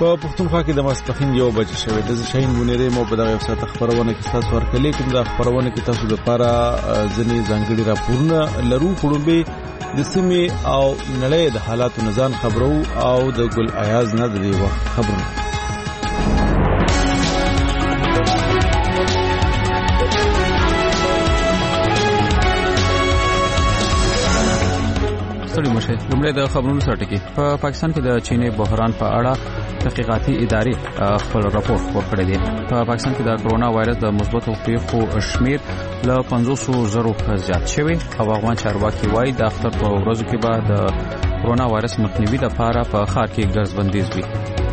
په پښتونخوا کې د ماسپښین 1 بجې شوې د شاهین منیرې مو په دغه وسات خبرونه کې تاسو ورکړلې کوم د خبرونه کې تاسو لپاره ځنې ځانګړي راپورونه لرو خړوبې د سیمې او نړۍ د حالاتو نزان خبرو او د ګل ایاز نه د وخت خبرونه سړي مشه لومړی د خبرونو سرټکی په پاکستان کې د چیني بحران په اړه تحقیقاتي ادارې خپل راپور ورکړی دی. په پاکستان کې د کرونا وایرس د مثبتو پیښو شمیر له 500,000 زیات شوی او افغان چارواکي وایي د اختر په ورځو کې به د کرونا وایرس مخنیوي لپاره په ښار کې ګرځبندیز وي.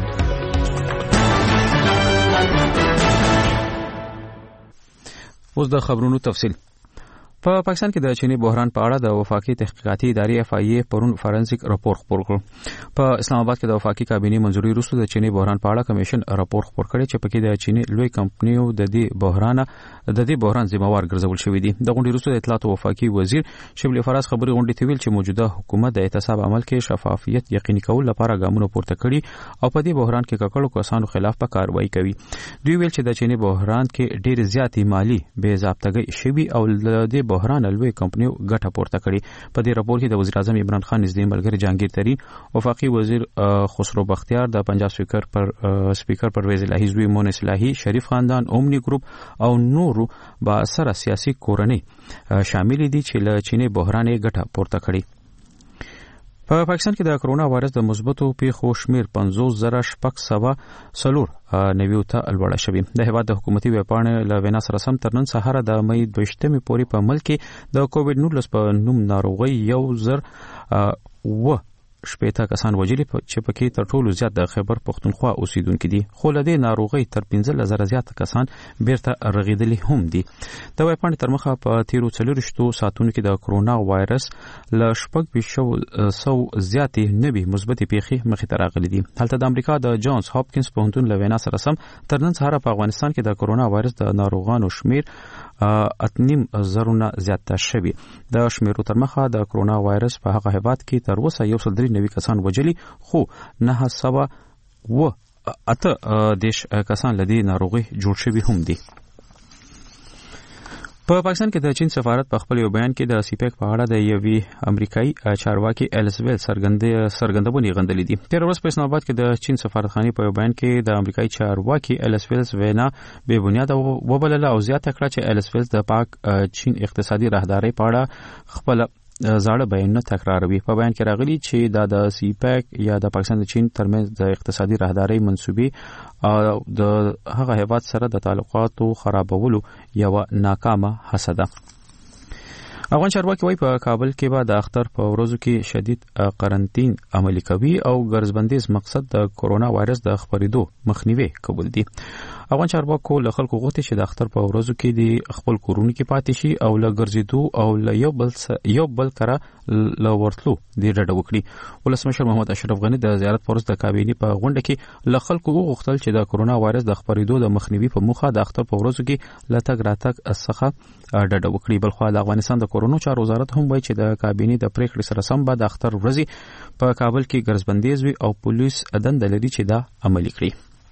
اوس د خبرونو تفصیل. په پاکستان کې د چینی بحران په اړه د وفاقي تحقیقاتي ادارې FIA پرون فورنزیک راپور خپور کړ. په اسلام آباد کې د وفاقي کابینې منځوري وروسته د چینی بحران په اړه کمیشن راپور خپور کړی چې پکې د چینی لوی کمپنیو د دې بحران ذمہوار ګرځول شوی دي. د غونډې وروسته د اطلاعات او وفاقي وزیر شبلی فراز خبري غونډې ته ویل چې موجوده حکومت د احتساب عمل کې شفافیت یقیني کول لپاره ګامونه پورته کړي او په دې بحران کې ککړو کسانو خلاف په کاروایی کوي. دوی ویل چې د چینی بحران کې ډېر زیاتې مالی بې ضابطګۍ شوی او د دې بحران لوی کمپنیو ګټه پورته کړي. په دې راپور کې د وزیر اعظم عمران خان نږدې ملګری جهانگیر ترین، وفاقي وزیر خسرو بختیار، د پنجاب سپیکر پرویز الهی زوی مونس الهی، شریف خاندان، اومنی ګروپ او نورو با اثر سیاسي کورنۍ شامل دي چې له چینی بحران ګټه پورته کړي. په پاکستان کې د کرونا وایرس د مثبتو پیښو شمیر 50,604 نویو ته لوړ شوی. د هیواد د حکومتي ویبپاڼې له وینا سره سم تر نن سهار د مې 22 پورې په ملک کې د کووډ-19 په نوم ناروغي 1,000 کسان وژلي چې پکې تر ټولو زیات د خیبر پختونخوا اوسیدونکو دي. خو له دې ناروغي تر 15,000 زیات کسان بیرته رغیدلي هم دي. د ویبپاڼې تر مخه په 13 ساعتونو کې د کرونا وایرس له 6,000 زیاتې نوي مثبتې پیښې مخې ته راغلي دي. هلته د امریکا د جانز هاپکینز پوهنتون له وینا سره سم تر نن سهار په افغانستان کې د کرونا وایرس د ناروغانو شمیر 8,000 زیات شوی. د شمیرو تر مخه د کرونا وایرس په هغه هیواد کې تر اوسه 193 کسان وژلي، خو 908 کسان لدی ناروغي جوړ شوی هم دي. په پاکستان کې د چین سفارت په خپل یو بیان کې د سیپیک په اړه د یوې امریکایي چارواکي الیسابت سرګندونې غندلې دي. تیر ورځ په اسلام آباد کې د چین سفارتخانه په یو بیان کې د امریکایي چارواکي الیسابت وینا بے بنیاد وبلله او زیاته کړه چې الیسابت د پاک چین اقتصادي راهداري په اړه خپل زاړه بیانونه تکراروي. په بیان کې راغلي چې د سیپیک یا د پاکستان د چین ترمنځ د اقتصادي راهداري منسوبې د هغه هیواد سره د تعلقاتو خرابولو یو ناکامه هڅه ده. افغان چارواکي وايي په کابل کې به د اختر په ورځو کې شدید قرنطین عملي کوي او ګرځبندیز مقصد د کرونا وایرس د خپرېدو مخنیوي کول دي. افغان چارواکو له خلکو غوښتي چې د اختر په ورځو کې د خپل کورونو کې پاتې شي او له ګرځېدو او له یو بل کره له ورتلو د ډډه وکړي. ولسمشر محمد اشرف غنی د زیارت پروس د کابینې په غونډه کې له خلکو وغوښتل چې د کرونا وایرس د خپرېدو د مخنیوي په موخه د اختر په ورځو کې له تګ راتګ څخه ډډه وکړي. بلخو د افغانستان د کرونا چارو وزارت هم وایي چې د کابینې د پریکړې سره سم به د اختر ورځې په کابل کې ګرځبندیز وي او پولیس دنده لري چې دا عملي کړي.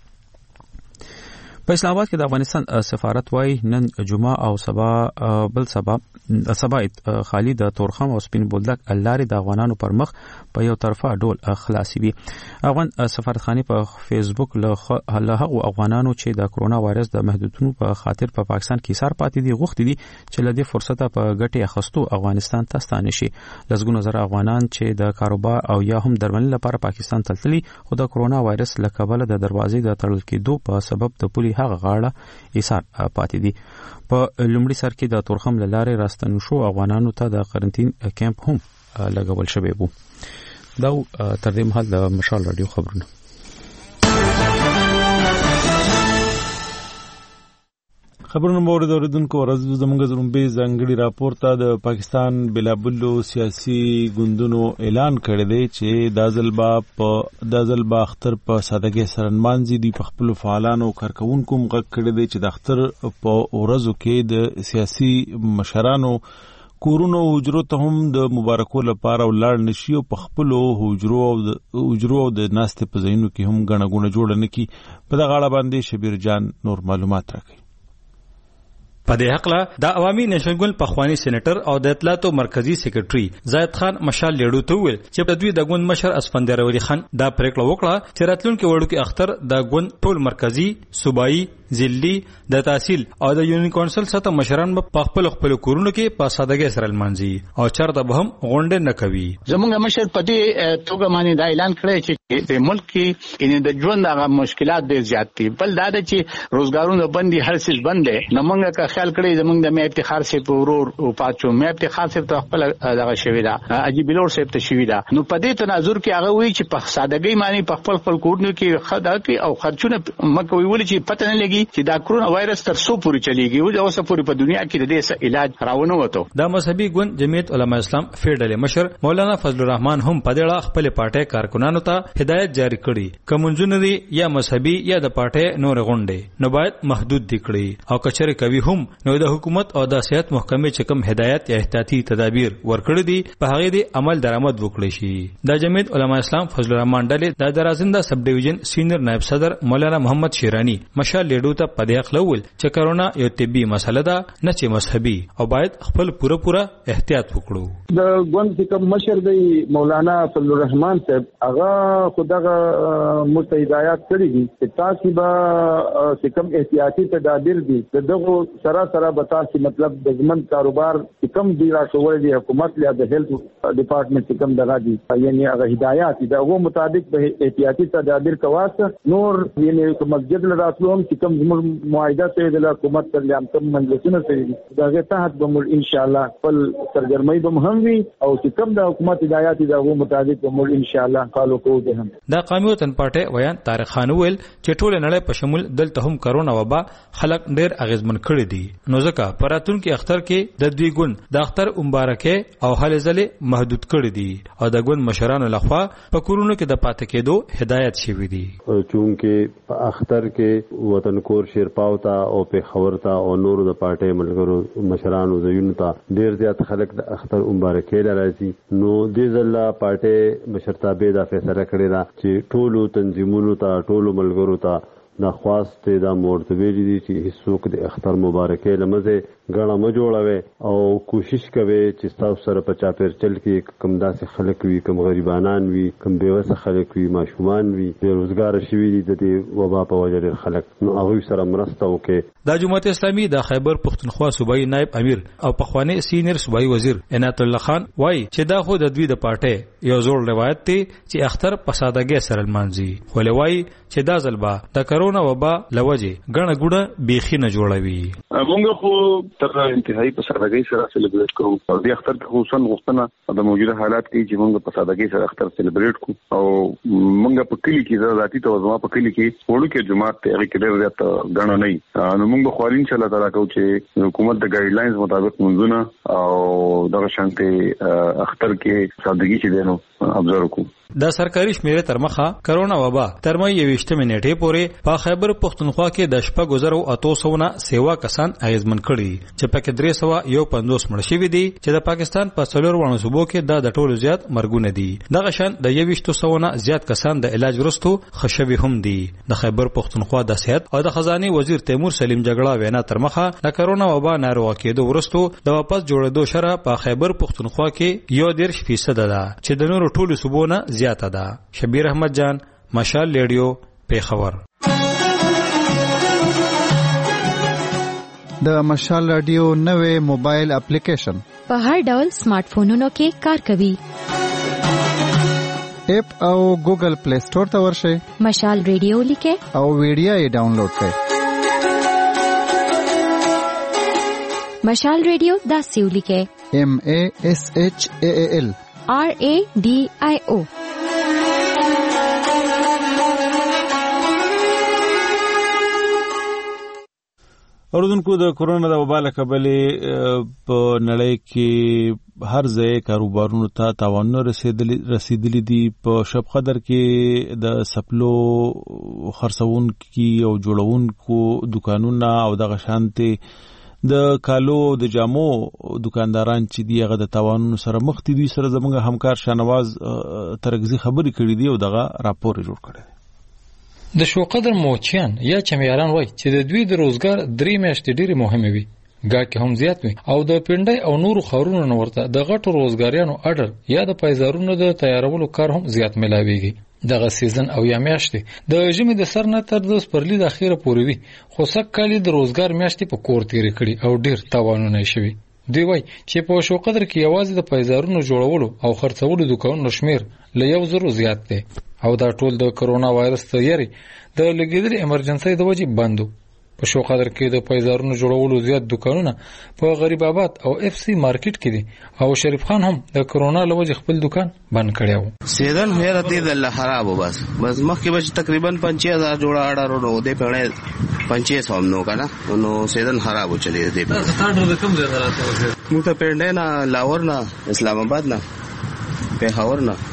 په اسلام آباد کې د افغانستان سفارت وايي نن جمعه او سبا خالي د تورخم او سپین بولدک لارې د افغانانو پر مخ په یو طرفه ډول خلاصي وي. افغان سفارتخانه په فیسبوک له هغو افغانانو چې د کرونا وایرس د محدودونو په خاطر په پاکستان کې ایثار پاتې دي غوښتي دي چې له دې فرصته په ګټه اخستو افغانستان ته ستانه شي. لږ نظر افغانان چې د کاروبار او یا هم درملنې لپاره پاکستان تللي خو د کرونا وایرس له کبله د دروازې د تړل کېدو په سبب د پولي هغه غاړه ایثار پاتې دي. په لومړي سر کې د تورخم لارې راستنو شو افغانانو ته د قرنطین کیمپ هم لګول شوی وو. دا تر دې مهال د مشال رادیو خبرونه. خبرونه مورد اوریدونکو ورځ زموږ زموږ ځانګړي راپور ته د پاکستان بلابلو سیاسي ګوندونو اعلان کړی دی چې د ځل با اختر په سادهګۍ سره نمانځي. دي په خپل فعالانو کارکونکو غږ کړی دی چې د اختر په ورځو کې د سیاسي مشرانو کورونو حجرو ته هم د مبارکو لپاره ولاړ نشي او په خپل حجرو د ناستې په ځایونو کې هم غڼه غونه جوړ نه کی. په دغه اړه باندې شبیر جان نور معلومات راکړي. په دې حق لا د عوامي نېشنل ګوند پخوانی سېنیټر او د اطلاعاتو مرکزی سېکریټري زاید خان مشال لیډو ته ویل چې په دوی د ګوند مشر اسفندیار ولی خان دا پریکړه وکړه چې راتلونکي وړو کې اختر د ګوند ټول مرکزی صوبایي ضلعي د تحصیل او د یونین کونسل سره مشران په خپل کورونو کې په سادهګۍ سره لمانځي او چرته به هم غونډه نه کوي. زمونږ مشر په دې توګه باندې دا اعلان کړی چې د ملک کې ان د ژوند هغه مشکلات ډېر زیات دي. بل دا چې روزګارونه بندي هر څه بند دي. نو موږ کا خیال کړی زمونږ د مې افتخار سي پورور او پاتو مې افتخار سي ته خپل دغه شوی دا عجیب لور سي ته شوی دا. نو په دې تناظر کې هغه وی چې په سادهګۍ باندې په خپل کورونو کې خدا کې او خرچونه مکه ویل چې پته نه لګي چې دا کرونا وایرس تر څو پورې چلیږي او اوس پورې په دنیا کې د دې علاج راونه وته. د مذهبي ګوند جمعیت علماء اسلام فیډرل مشر مولانا فضل الرحمن هم په دې اړه خپل پارټي کارکونانو ته هدایت جاری کړي کومجن دي یا مذهبي یا د پارټي نور غونډې نو باید محدود دي کړي او کچره کوي هم نو د حکومت او د صحت محکمې چې کوم هدایت یا احتیاطي تدابیر ورکړي دي په هغه دي عمل درآمد وکړي شي. د جمعیت علماء اسلام فضل الرحمن ډلې د درازنده سب ډیویژن سینیئر نائب صدر مولانا محمد شیرانی مشال لیډو ته په دې خلول چې کرونا یو طبي مسله ده نه چې مذهبي او باید خپل پوره احتیاط وکړو. د ګوند چې کوم مشر دی مولانا فضل الرحمن صاحب هغه خدغه متهدایات کړی دي چې تاسو به چې کوم احتیاطي تدابیر دي دغه سره بتا چې مطلب د ځمن کاروبار چې کوم دی راټول دي حکومت یا د هیلث ډپارټمنټ چې کوم دغه دي یعنی هغه هدایات دغه مطابق به احتیاطي تدابیر کواسه نور یعنی مسجد لراتلوم چې کوم معاهده ته د حکومت تر لیام کم مجلسونه سره دغه تحت به ان شاء الله خپل سرګرمۍ به هم وي او چې کوم د حکومت هدایت دغه مطابق به ان شاء الله فالو کوو به هم. د قومي وطن پارټي ویان طارق خان ویل چې ټول نړۍ په شمول دلته هم کرونا وبا خلک ډېر اغیزمن کړي دي نو ځکه پراتونکو اختر کې د دوی ګوند د اختر مبارکه او هلې ځلې محدود کړي دي او د ګوند مشرانو لخوا په کورونو کې د پاتې کېدو هدایت شوی دي. چونکه په اختر کې وطن کور شیرپاو ته او په خبرتا او نور د پارټي ملګرو مشرانو زینو ته ډیر زیات خلک د اختر مبارکي لراځي نو د ځلا پارټي مشرتابه دا فیصله کړی دا چې ټولو تنظیمونو ته ټولو ملګرو ته دا خواسته دا مرتبه دي چې هیڅوک د اختر مبارکي لمزه غاڼه ما جوړوي او کوشش کوي چې تاسو سره په چاپیر چل کې کم داسې خلک وي کم غریبانان وي کم بیوسه خلک وي ماشومان وي بیروزګار شوي دي د وبا په وجه ډېر خلک نو هغه سره مرسته وکړي. د جمهوریت اسلامي د خیبر پختونخوا صوبایي نائب امیر او پخوانی سینیئر صوبایي وزیر عنایت الله خان وایي چې دا خو د دوی د پارټي یو زوړ روایت دی چې اختر په سادهګۍ سره لمانځي خو لوي چې دا ځلبا د کرونا وبا لوجه غڼه ګوډه بیخي نه جوړوي. موږ خو تر انتهایی په سادهګۍ سره سلیبریټ کوو او د اختر خصوصا غوښتنه د موجوده حالات کې چې موږ په سادهګۍ سره اختر سلیبریټ کوو او موږ په کلی کې ذاتي توازن په کلی کې وړو کې جماعت ته هغه کې ډېر زیات غڼه نه نو موږ خو ان شاء الله تعالی کوو چې حکومت د ګایډ لاینز مطابق منځونه او دغه شانته اختر کې سادهګۍ چې دینو ابزرو کوو. د سرکاري شمیرې تر مخه کرونا وبا تر مې 28 نیټې پورې په خیبر پختونخوا کې د شپږ گزارو اتو سونه سیوا کسان اغیزمن کړي چې پکې 350 مړ شوي دي چې د پاکستان په څلور وړو صوبو کې د ټولو زیات مرګونه دي. دغه شان د 28 سونه زیات کسان د علاج ورستو خښوي هم دي. د خیبر پختونخوا د صحت او د خزانه وزیر تیمور سلیم جګړه وینا تر مخه د کرونا وبا ناروغ کېدو ورستو د واپس جوړېدو شره په خیبر پختونخوا کې 1.0% ده چې د نورو ټولو صوبو نه زیاته ده. شبیر احمد جان مشال ریډیو پیښور. د مشال رادیو نوې موبایل اپلیکیشن په هر ډول سمارټ فونونو کې کار کوي. اپ او ګوګل پلی سٹور ته ورشئ مشال ریډیو لیکه او ویډیو یې ډاونلوډ کړئ. مشال ریډیو دا سیو لیکه MASHAAL RADIO. اوردونکو د کورونا د وبا له کبله په نړۍ کې هر ځای کاروبارونو ته تاوانونه رسیدلي دي. په شب قدر کې د سپلو خرڅون کی او جوړونکو دکانونه او د غشانته د کالو د جامو دکانداران چې دی هغه د تاوانونو سره مخ دي. دوی سره زموږ همکار شاهنواز ترګزي خبرې کړې دي او دغه راپور جوړ کړی. د شو قدر موچیان یا چمیاران وای چې د دوی د روزګار 3 میاشتې ډېری مهمه وي، ګاکې هم زیات وي، او د پنډۍ او نورو خاورونو نه ورته د غټو روزګاریانو اډر یا د پایزارونو د تیارولو کار هم زیات ملاويږي. دغه سیزن او یا میاشتې د ژمي د سر نه تر د سپرلي د اخیره پورې وي، خو سږ کال د روزګار میاشتې په کور تیرې کړي او ډېر تاوانونه شوي. دوی وای چې په شو قدر کې یوازې د پایزارونو جوړولو او خرڅولو دکانونو شمیر له 1,000 زیات دی، او دا ټول د کرونا وایرس ته یری د لګیدل ایمرجنسي د وجې بندو. په شو قدر کې د پایزارونو جوړولو زیات دکانونه په غریب آباد او اف سی مارکیټ کې دي، او شریف خان هم د کرونا له وجې خپل دکان بند کړی و. سیدن هیر دې د الله خراب بس مخکې به تقریبا 5000 جوړه اډر نو دې په 500 هم نو کنه نو سیدن خراب چلی دې په سټارټر د کوم ځای راته موږ ته پنډه نه لاور نه اسلام آباد نه پیښور نه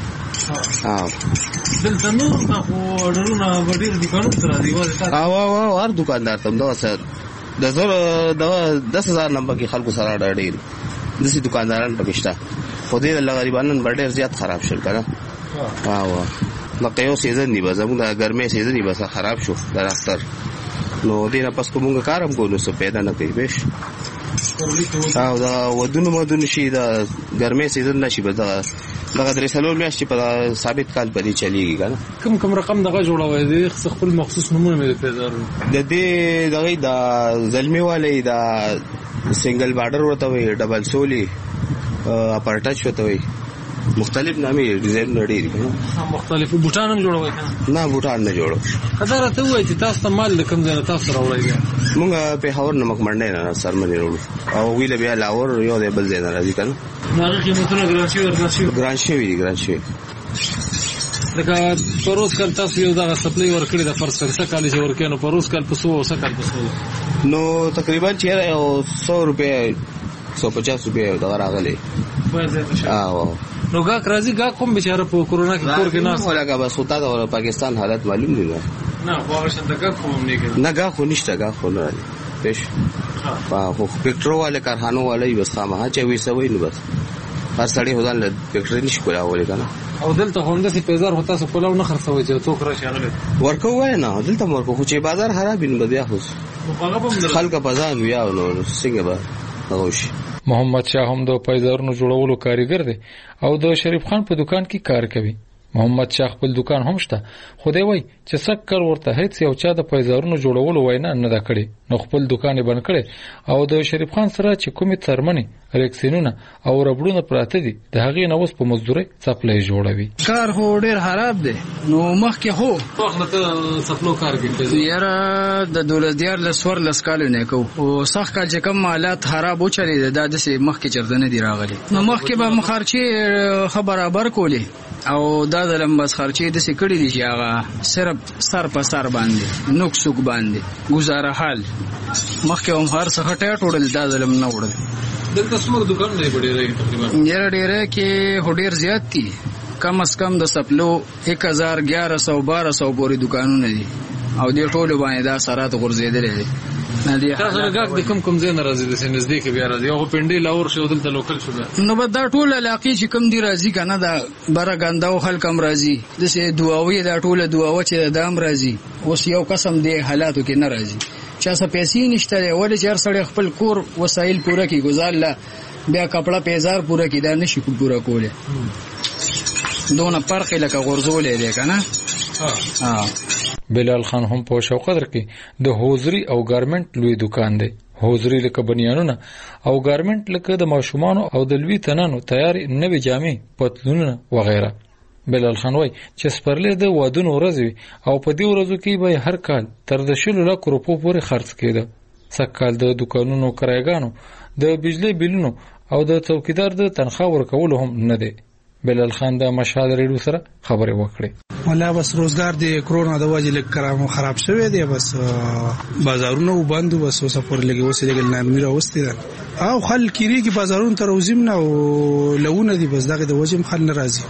دلته نور نه اډرونه وړي دکانونو سره دی او هر دکاندار ته دا سر د 10000 نمبر کې خلکو سره اډر د سې دکانداران پکشتا خو دې الله غریبانو ډېر زیات خراب شول کنه. او نو یو سیزن دی بس موږ د ګرمه سیزن دی بس خراب شو د اختر نو دې نه پس کومه کارم کوو څه پیدا نه کوي بش. او دا ودونو شي د ګرمه سیزن نشي به دغه درې سلول میاشتې په ثابت کال پرې چلیږي کنه. کوم رقم دغه جوړوي د خپل مخصوص نمونه مې د پیزارو د دې دغه د زلمی والي د سنگل بارډر وته وي، ډبل سولي، اپر ټچ وته وي، مختلف نامې ډیزاین لري کنه. مختلف بوټان هم جوړوي کنه؟ نه بوټان نه جوړو. خدای ته وایي چې تاسو ته مال د کوم ځای تاسو راوړی؟ موږ په هاور نمک منډه نه سرمنې وروړو او ویل بیا لاور یو د بل ځای نه راځي کنه. هغه قیمتونه ګران شي لکه پروس کال تاسو یو دغه سپلای ورکړی د فرض کړه کال چې ورکې نو پروس کال په 100 سکل په نو تقریبا 100 روپے 150 روپے دا راغلي. نو ګاک راځي ګاک کوم بیچاره په کورونا کې کور کې نه ولا کا بس وتا د پاکستان حالت معلوم دي نه واغه شته ګاک کوم نه ګاک خو نشته ګاک خو نه پېښ په فیکټرو والے کارخانو والے بس سامه چې وي سوي نو بس هر سړی هدان له فیکټری نشي کولای کنه. او دلته هونده سي پیزار هوتا سو کولاو نه خرڅوي چې څوک راشي غلط ورکو وای نه دلته ورکو خو چې بازار خراب نه بیا خو خلک په ځان بیا نو څنګه به اوش. محمد شاه هم د پیزارونو جوړولو کاریګر دی او د شریف خان په دکان کې کار کوي. محمد شاه خپل دکان هم شته، خو دی وای چې سکر ورته هیڅ یو چا د پیزارونو جوړولو وینا نه دا کړي، نو خپل دکان یې بند کړي او د شریف خان سره چې کومې ترمنې ریکسینونه او ربړونه پراته دي د هغې نه اوس په مزدورۍ څپلۍ جوړوي. کار خو ډېر خراب دی. نو مخکې هو ته څپلو کار کوي یاره د 2014 کال نه کو او سخت کال چې کوم حالات خراب و چلی دا د مخکې چردنه دی راغلي. نو مخکې به مخارچي خبر کولی او دا د لمبس خرچې د سکړې دي چې هغه صرف سر په سر باندې نوکسوک باندې گزاره حال مخکې هم هر څه ټټ وړل دا د لم نه وړل. دلته څومره دکان دی ډېر تقریبا ډېر کې هډیر زیات دي، کم از کم د سپلو 1000 1100 1200 پورې دکانونه دي او دې ټول باندې دا سرات غورځېدلې دي. نه دی تاسو راګ د کوم ځای نه راځي د نزدیک بیا راځي او پنډي لاور شو دلته لوکل شو نو به دا ټول علاقې چې کوم دی راځي کنه دا برګانداو خلک هم راځي د سه دعاوی دا ټول دعاو چې دام راځي اوس یو قسم دی حالاتو کې نه راځي چا څه پیسې نشته ولې چر سړی خپل کور وسایل پوره کی گزار لا بیا کپڑا پیزار پوره کی دا نشي پوره کوله دونه فرق لکه غرزولې دی کنه. بلال خان هم په شو قدر کې د هوزري او ګارمنټ لوی دکان دی. هوزري لکه بنیانونه او ګارمنټ لکه د ماشومان او د لوی تنانو تیاری نوې جامې پتلونونه وغیرہ. بلال خان وای چې سپرلې د وادونو ورځي او په دې ورځو کې به هر کال تر 10 لک روپو پورې خرڅ کېده. سکهال د دکانونو کرایګانو د بجلی بیلونو او د څوکیدار د تنخواه ورکولو هم نه دی. بلال خان د مشال ریډیو سره خبرې وکړې. ولا بس روزګار د کرونا د وجې لږ کرامو خراب شوی دی، بس بازارونه وبند بس اوس پر لګي اوس لګل نرمي راوستي ده او خلک کیږي بازارونه تر وزم نه او لونه دي بس دغه د وجم خل ناراضي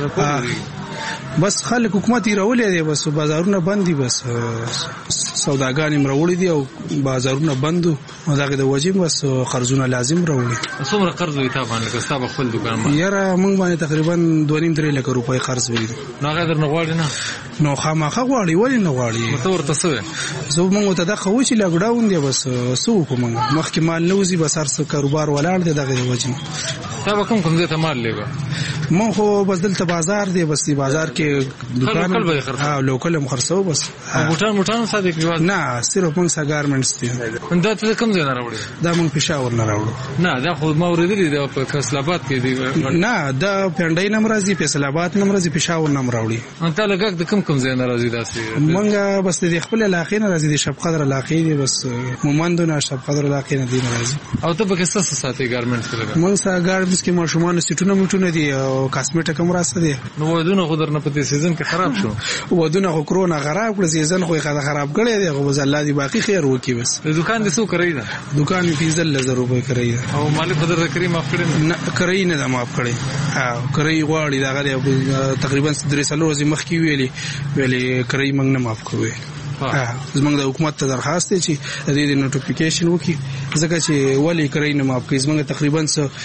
بس خلک حکومت راولې دي بس بازارونه بند دي بس سوداګان مروړي دي او بازارونه بندو او دا د وجې بس قرضونه لازم راوړي. څومره قرض وي تا باندې که ستا خپل دکان باندې؟ یاره موږ باندې تقریبا 2.5-3 لک روپۍ قرض وي. نو هغه در نه غواړي نه؟ نو خامخا غواړي، ولې نه غواړي؟ ته ورته څه زه موږ ته دا خو چې لاک ډاون دی بس څه وکړو موږ مخکې مال نه وځي بس هر څه کاروبار ولاړ دی دغه د وجې. تا به کوم ځای ته مال لېږه؟ مونږ خو بس دلته بازار دی، بس دی بازار کې دکان ها لوکل هم خرڅو بس. بوټان ساده کې نه صرف موږ سا ګارمنټس دي. دا ته کوم ځای نه راوړي؟ دا موږ پېښور نه راوړو. نه دا خو ما اورېدلي دا په فیصل آباد کې دی. نه دا پنډۍ نه راځي، فیصل آباد نه راځي، پېښور نه راوړي. انت لګک د کوم ځای نه راځي داسې؟ موږ بس د خپل علاقې نه راځي، د شب قدر علاقې دی، بس مومندونه شب قدر علاقې نه دی راځي. او ته به څه ساتي ګارمنټس کې لګا؟ موږ سا ګارمنټس کې ماشومان سټونه موټونه دي او کاسمیټک هم راځي. نو ودونه خو درنه په دې سیزن کې خراب شو. ودونه خو کرونا خراب کړ، سیزن خو خراب کړی دی. خو الله دې باقي خیر وکړي. بس دکان دې څو کوي دا؟ دکان یې 10000 روپۍ کوي. او مالک قدر ذکرې معاف کړي نه کوي، نه دا معاف کړي. ها کوي غواړي دا تقریبا 3 ورځې مخکې ویلي کوي موږ نه معاف کوي. زمونږ د حکومت ته درخواست دی چې د دې نوټیفیکیشن وکړي، ځکه چې ولې کوي نه معاف کوي. زمونږ تقریبا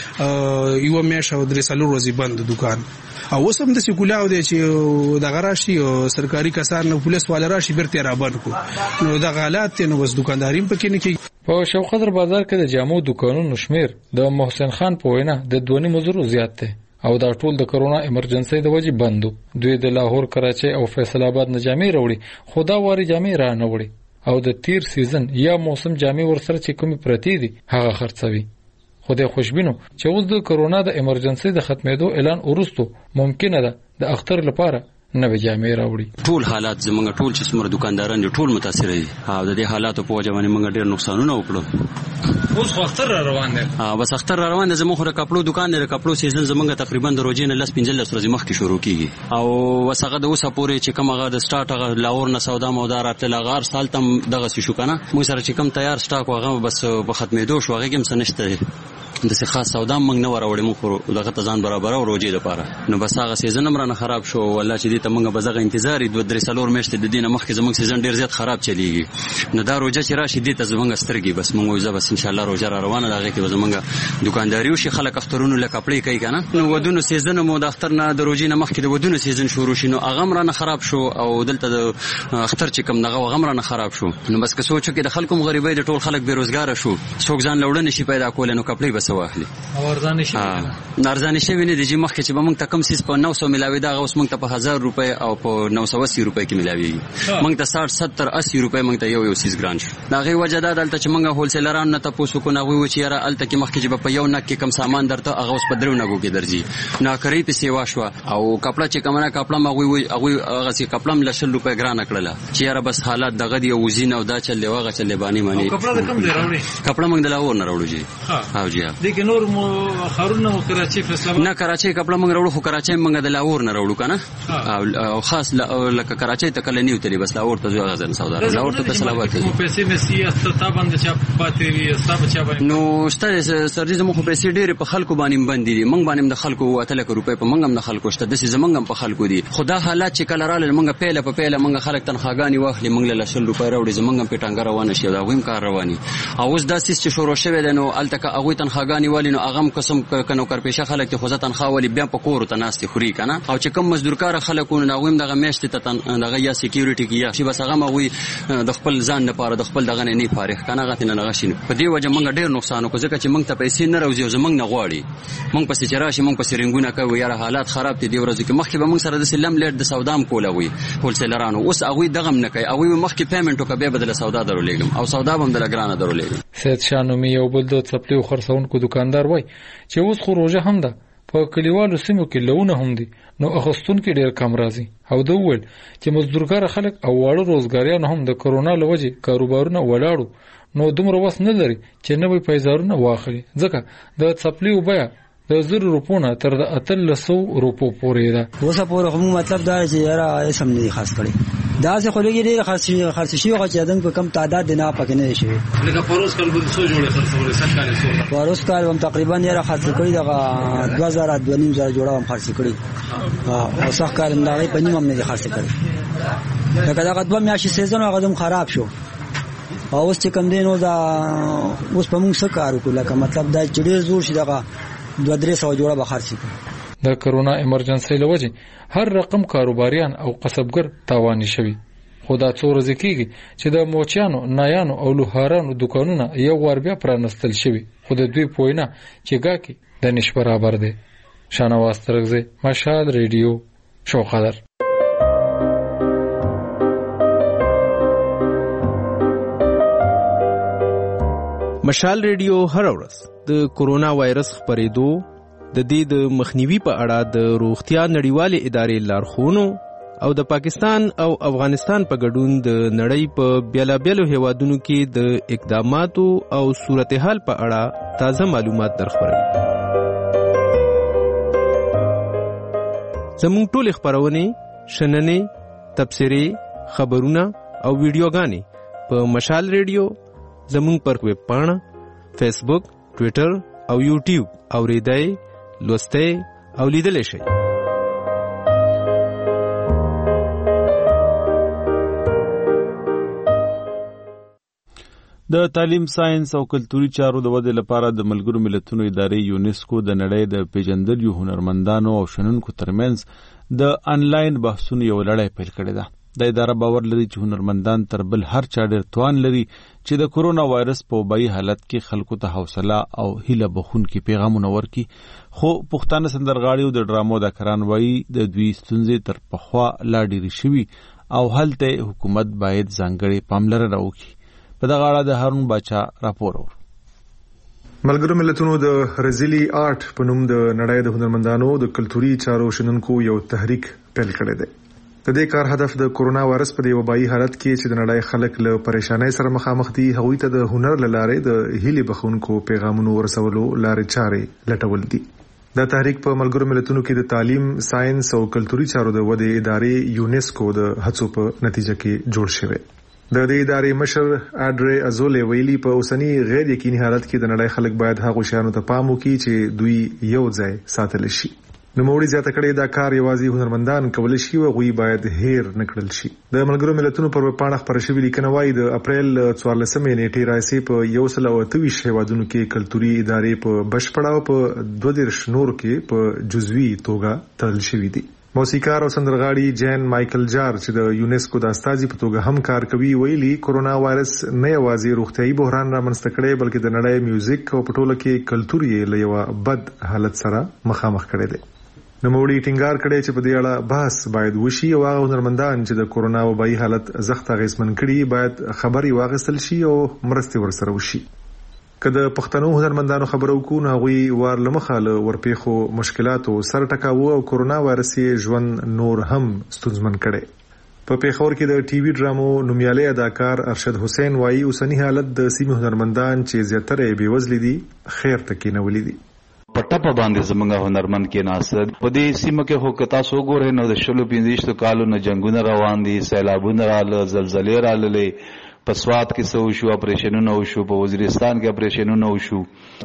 یو میاشت او 3 ورځې بند دکان. او اوس هم د سکولاو دی چې د غراشي او سرکاري کسان نو پولیس والا راشي بیرته را بند کو. نو د حالات نو بس دکانداریم پکې نه کیږي. په شوقدر بازار کې د جامو دکانونو شمیر د محسن خان په وینا د 2.5 زیات دی او دا ټول د کرونا ایمرجنسي د وجې بندو. دوی د لاهور، کراچۍ او فیصل آباد نه جامې راوړي، خو دا واري جامې را نه وړي او د تیر سیزن یا موسم جامې ورسره چې کومې پرتی دي هغه خرڅوي. خو د خوشبینو چې اوس د کرونا د ایمرجنسي د ختمېدو اعلان وروسته ممکنه ده د اختر لپاره نوې جامې راوړي. ټول حالات زمونږ ټول چې څومره دکانداران دي ټول متاثر دي او د دې حالاتو په وجه باندې موږ ډېر نقصانونه وکړو. اوس اختر را روان دی. بس اختر را روان دی. زموږ خو د کپړو دکان دی، د کپړو سیزن زمونږ تقریبا د روزې نه 15 ورځې مخکې شروع کیږي او وسغه د اوسه پورې چې کوم هغه د سٹارټ هغه لاور نه سودا مودا راتل هغه سال تم دغه شو کنه. موږ سره چې کوم تیار سٹاک هغه بس په ختمېدو شو، هغه هم سنشته د څه خاص سودا موږ نه وراوړې. موږ خو دغه ځان برابر او روزې لپاره نو بس هغه سیزن هم رانه خراب شو. والله چې دې ته موږ بزغه انتظار 2-3 میاشتې د دینه مخکې زموږ سیزن ډیر زیات خراب چلیږي. نو دا روزه چې راشي دې ته زموږ سترګې بس موږ وځه بس ان شاء الله روزه را روانه ده کې زموږ دکانداري او شي خلک اخترونو له کپړې کوي کنه. نو ودونو سیزن مو د اختر نه د روزې نه مخکې د ودونو سیزن شروع شي، نو هغه رانه خراب شو او دلته د اختر چې کوم دغه هغه رانه خراب شو. نو بس که سوچو کې د خلکو غریبۍ د ټول خلک بیروزګار شو، څوک ځان لوړ نشي پیدا کول، نو کپړې بس واخلي ارزانه شي. ارزانه شي نه دي چې مخکې چې به موږ ته کم سیس په 900 ملاوي دا اوس موږ ته په 1000 روپۍ او په 980 روپۍ کې ملاوي. موږ ته 60-70-80 روپۍ موږ ته یو سیس ګران شو. دا غي وجه دا دلته چې موږ هولسیلران نه تاسو کو نه وی چې را الته کې مخکې چې په یو نک کې کم سامان درته هغه اوس په درو نګو کې درځي. ناکری په سیوا شو او کپڑا چې کومه کپڑا ما وی هغه چې کپڑا مل 100 روپۍ ګران کړله چې یاره بس حالات دغه دی وزین او دا چلې واغه چلې بانی مانی. کپڑا کم دی راوړي؟ کپڑا موږ د لاهور نه راوړو جی. ها جی دغه نور خارونه او کراچۍ فیصله نه کراچۍ کپڑا موږ راوړو، خو کراچۍ موږ د لاهور نه راوړو کنه. او خاص لکه کراچۍ ته کله نیو تلی بس لاهور ته ځو غزن سودا لاهور ته فیصله وکړي. پیسې نسیه ته باندې چا پاتې وي صاحب چا باندې نو شته سرجه مخ پیسې ډېر په خلکو باندې باندې دي. موږ باندې د خلکو 8 روپۍ په موږ هم د خلکو شته، د زمنګ هم په خلکو دي. خدا حالات چې کله رااله موږ پیله په پیله موږ خلک تنخواګانی واخلي، موږ له 100 روپۍ راوړي، زمنګ هم په ټانګه روانه شي دا ویم کار رواني. او اوس دا سیس چې شروع شوه د نو التک هغه تنخواګانی والی نو هغه قسم کنو کار پیشه خلک ته خو تنخوا والی بیا په کور ته ناستي خوري کنه. او چې کوم مزدورکار خلکو نه ویم دغه میشت ته دغه یا سکیورټي کې یا شي بس هغه مغوي د خپل ځان لپاره د خپل دغه نه فارغ کنه غته نه غشین. په دې وجه موږ ډېر نقصان وکړو ځکه چې موږ ته پیسې نه راوځي او زمنګ نه غواړي. موږ پسې چې راشي موږ پسې رنګونه کوي یاره حالات خراب دي دی ورځو کې مخکې به موږ سره د سلم لیټ د سودام کولوي هولسیلرانو. اوس هغه دغه نه کوي، هغه مخکې پیمنټ وکړي بدله سودا درولېګم او سودا هم د لګرانه درولېګم. سید شانومي یو بل د چپلیو خرڅونکو دکاندار وای چې اوس خو روزه هم ده په کلیوالو سیمو کې لونه هم دي، نو اخستونکو ډېر کم راځي. او د ول چې مزدورګر خلک او واړه روزګاریان هم د کرونا لوجه کاروبارونه ولاړو، نو دومره وس نه لري چې نوې پیسې واخلي، ځکه د چپلیو بیا د 1000 روپو نه تر 800 روپو پورې ده. اوسه پورې هم مطلب دا چې یاره سم نه خاص کړي دا څه خلګي ډېر خرڅ شي او چې دن په کم تعداد نه پکې نه شي. لکه پروس کال به څو جوړه خرڅول سکاري څو پروس کال هم تقریبا یې خرڅ کړي دغه 2000 جوړه هم خرڅ کړي او سکاري نه په نیمه نه خرڅ کړي. لکه دغه 2 میاشتې سیزن هغه هم خراب شو او اوس چې کم دینو دا اوس په موږ څه کار وکړو لکه مطلب دا چې ډېر زور شي دغه 2-300 جوړه به خرڅ شي. د کرونا ایمرجنسي لوجه هر رقم کاروباریان او قصبګر تاواني شوي، خو دا څو ورځې کېږي چې د موچیانو، نایانو او لوهارانو دکانونه یو وار بیا پرانستل شوي، خو د دوی پوینه چې ګاکې د نش برابر دی. شانواز ترغزی، مشال ریډیو، شوقدر. مشال ریډیو هر ورځ د کورونا وایرس خپرېدو، د دې د مخنیوي په اړه د روغتیا نړیوالې ادارې لارښوونو او د پاکستان او افغانستان په ګډون د نړۍ په بیلابیلو هیوادونو کې د اقداماتو او صورتحال په اړه تازه معلومات درخبروي. زموږ ټول خبرونه، شننې، تبصرې، خبرونه او ویډیوګانې په مشال ریډیو، زموږ پر ویب پاڼه، فیسبوک، ټویټر او یوټیوب اوریدای، لوستای او لیدلی شئ. د تعلیم، ساينس او کلتوري چارو د ودې لپاره د ملګرو ملتونو ادارې یونیسکو د نړۍ د پیژندلو هنرمندانو او شنونکو ترمنځ د انلاین بحثونو یو لړۍ پیل کړې ده. د اداره باور لري چې هنرمندان تر بل هر چا ډېر توان لري چې د کورونا وایرس په وبایي حالت کې خلکو ته حوصله او هیله بخښونکي پیغامونه ورکړي. خو پښتانه سندرغاړي او د ډرامو اداکاران وایي د دوی ستونزې تر پخوا لا ډېرې شوي او هلته حکومت باید ځانګړې پاملرنه وکړي. په دغه اړه د هارون باچا راپور ور. ملګرو ملتونو د رزيلي آرټ په نوم د نړۍ د هنرمندانو د کلتوري چارو شنونکو یو تحریک پیل کړی دی. د دې کار هدف د کورونا وایرس په وبایي حالت کې چې د نړۍ خلک له پریشانۍ سره مخامخ دي، هغوی ته د هنر لاره د هیلې بخونکو پیغامونو ورسولو لارې چارې لټول دي. دا تحریک په ملګرو ملتونو کې د تعلیم، ساينس او کلتوري چارو د ودې ادارې یونیسکو د هڅو په نتیجه کې جوړ شوی. د دې ادارې مشر اډري ازولې ویلي په اوسنی غیر یقیني حالت کې د نړۍ خلک باید هغه شیانو ته پام وکړي چې دوی یو ځای ساتل شي. نو موږ زیاته کړې دا کار یوازې هنرمندان کولای شي او غوي باید هیر نکړل شي. د ملګرو ملتونو پر پاڼه خبر شوی لیکنه وايي د اپریل 14 نیټې راځي په 128 هیوادونو کې کلتوري ادارې په بشپړاو په 22 نور کې په جزوي توګه تړل شوی دي. موسیقار او سندرغاړي جین مایکل جار چې د یونیسکو د استازي په توګه هم کار کوي ویلي کورونا وایرس نه یوازې روغتيایي بحران رامنځته کړي بلکې د نړۍ میوزیک او په ټوله کې کلتور یې له یو بد حالت سره مخامخ کړي دي. نو موږ ټینګار کړي چې په دې اړه بحث باید وشي او هغه هنرمندان چې د کورونا وبایي حالت زخت اغیزمن کړي باید خبري واغستل شي او مرسته ورسره وشي. کله پښتنو هنرمندانو خبرو کو نه غوي وار لمخاله ورپېخو مشکلاتو سر ټکاوه او کورونا وایرس ژوند نور هم ستونزمن کړي. په پیښور کې د ټي وي ډرامو نومیالي اداکار ارشد حسین وایي اوسنی حالت د سیمه هنرمندان چې زیاتره بیوزل دي خیر تکي نه ولیدي. پټه باندې زمونږ هنرمند کې ناسد په دې سیمه کې هو کتا سو ګورې نو د شلو 15 کالو نه جنگونه روان دي، سیلابونه رااله، زلزلې رااله، په سوات کې سو شو اپریشنونه وشو، په وزیرستان کې اپریشنونه وشو.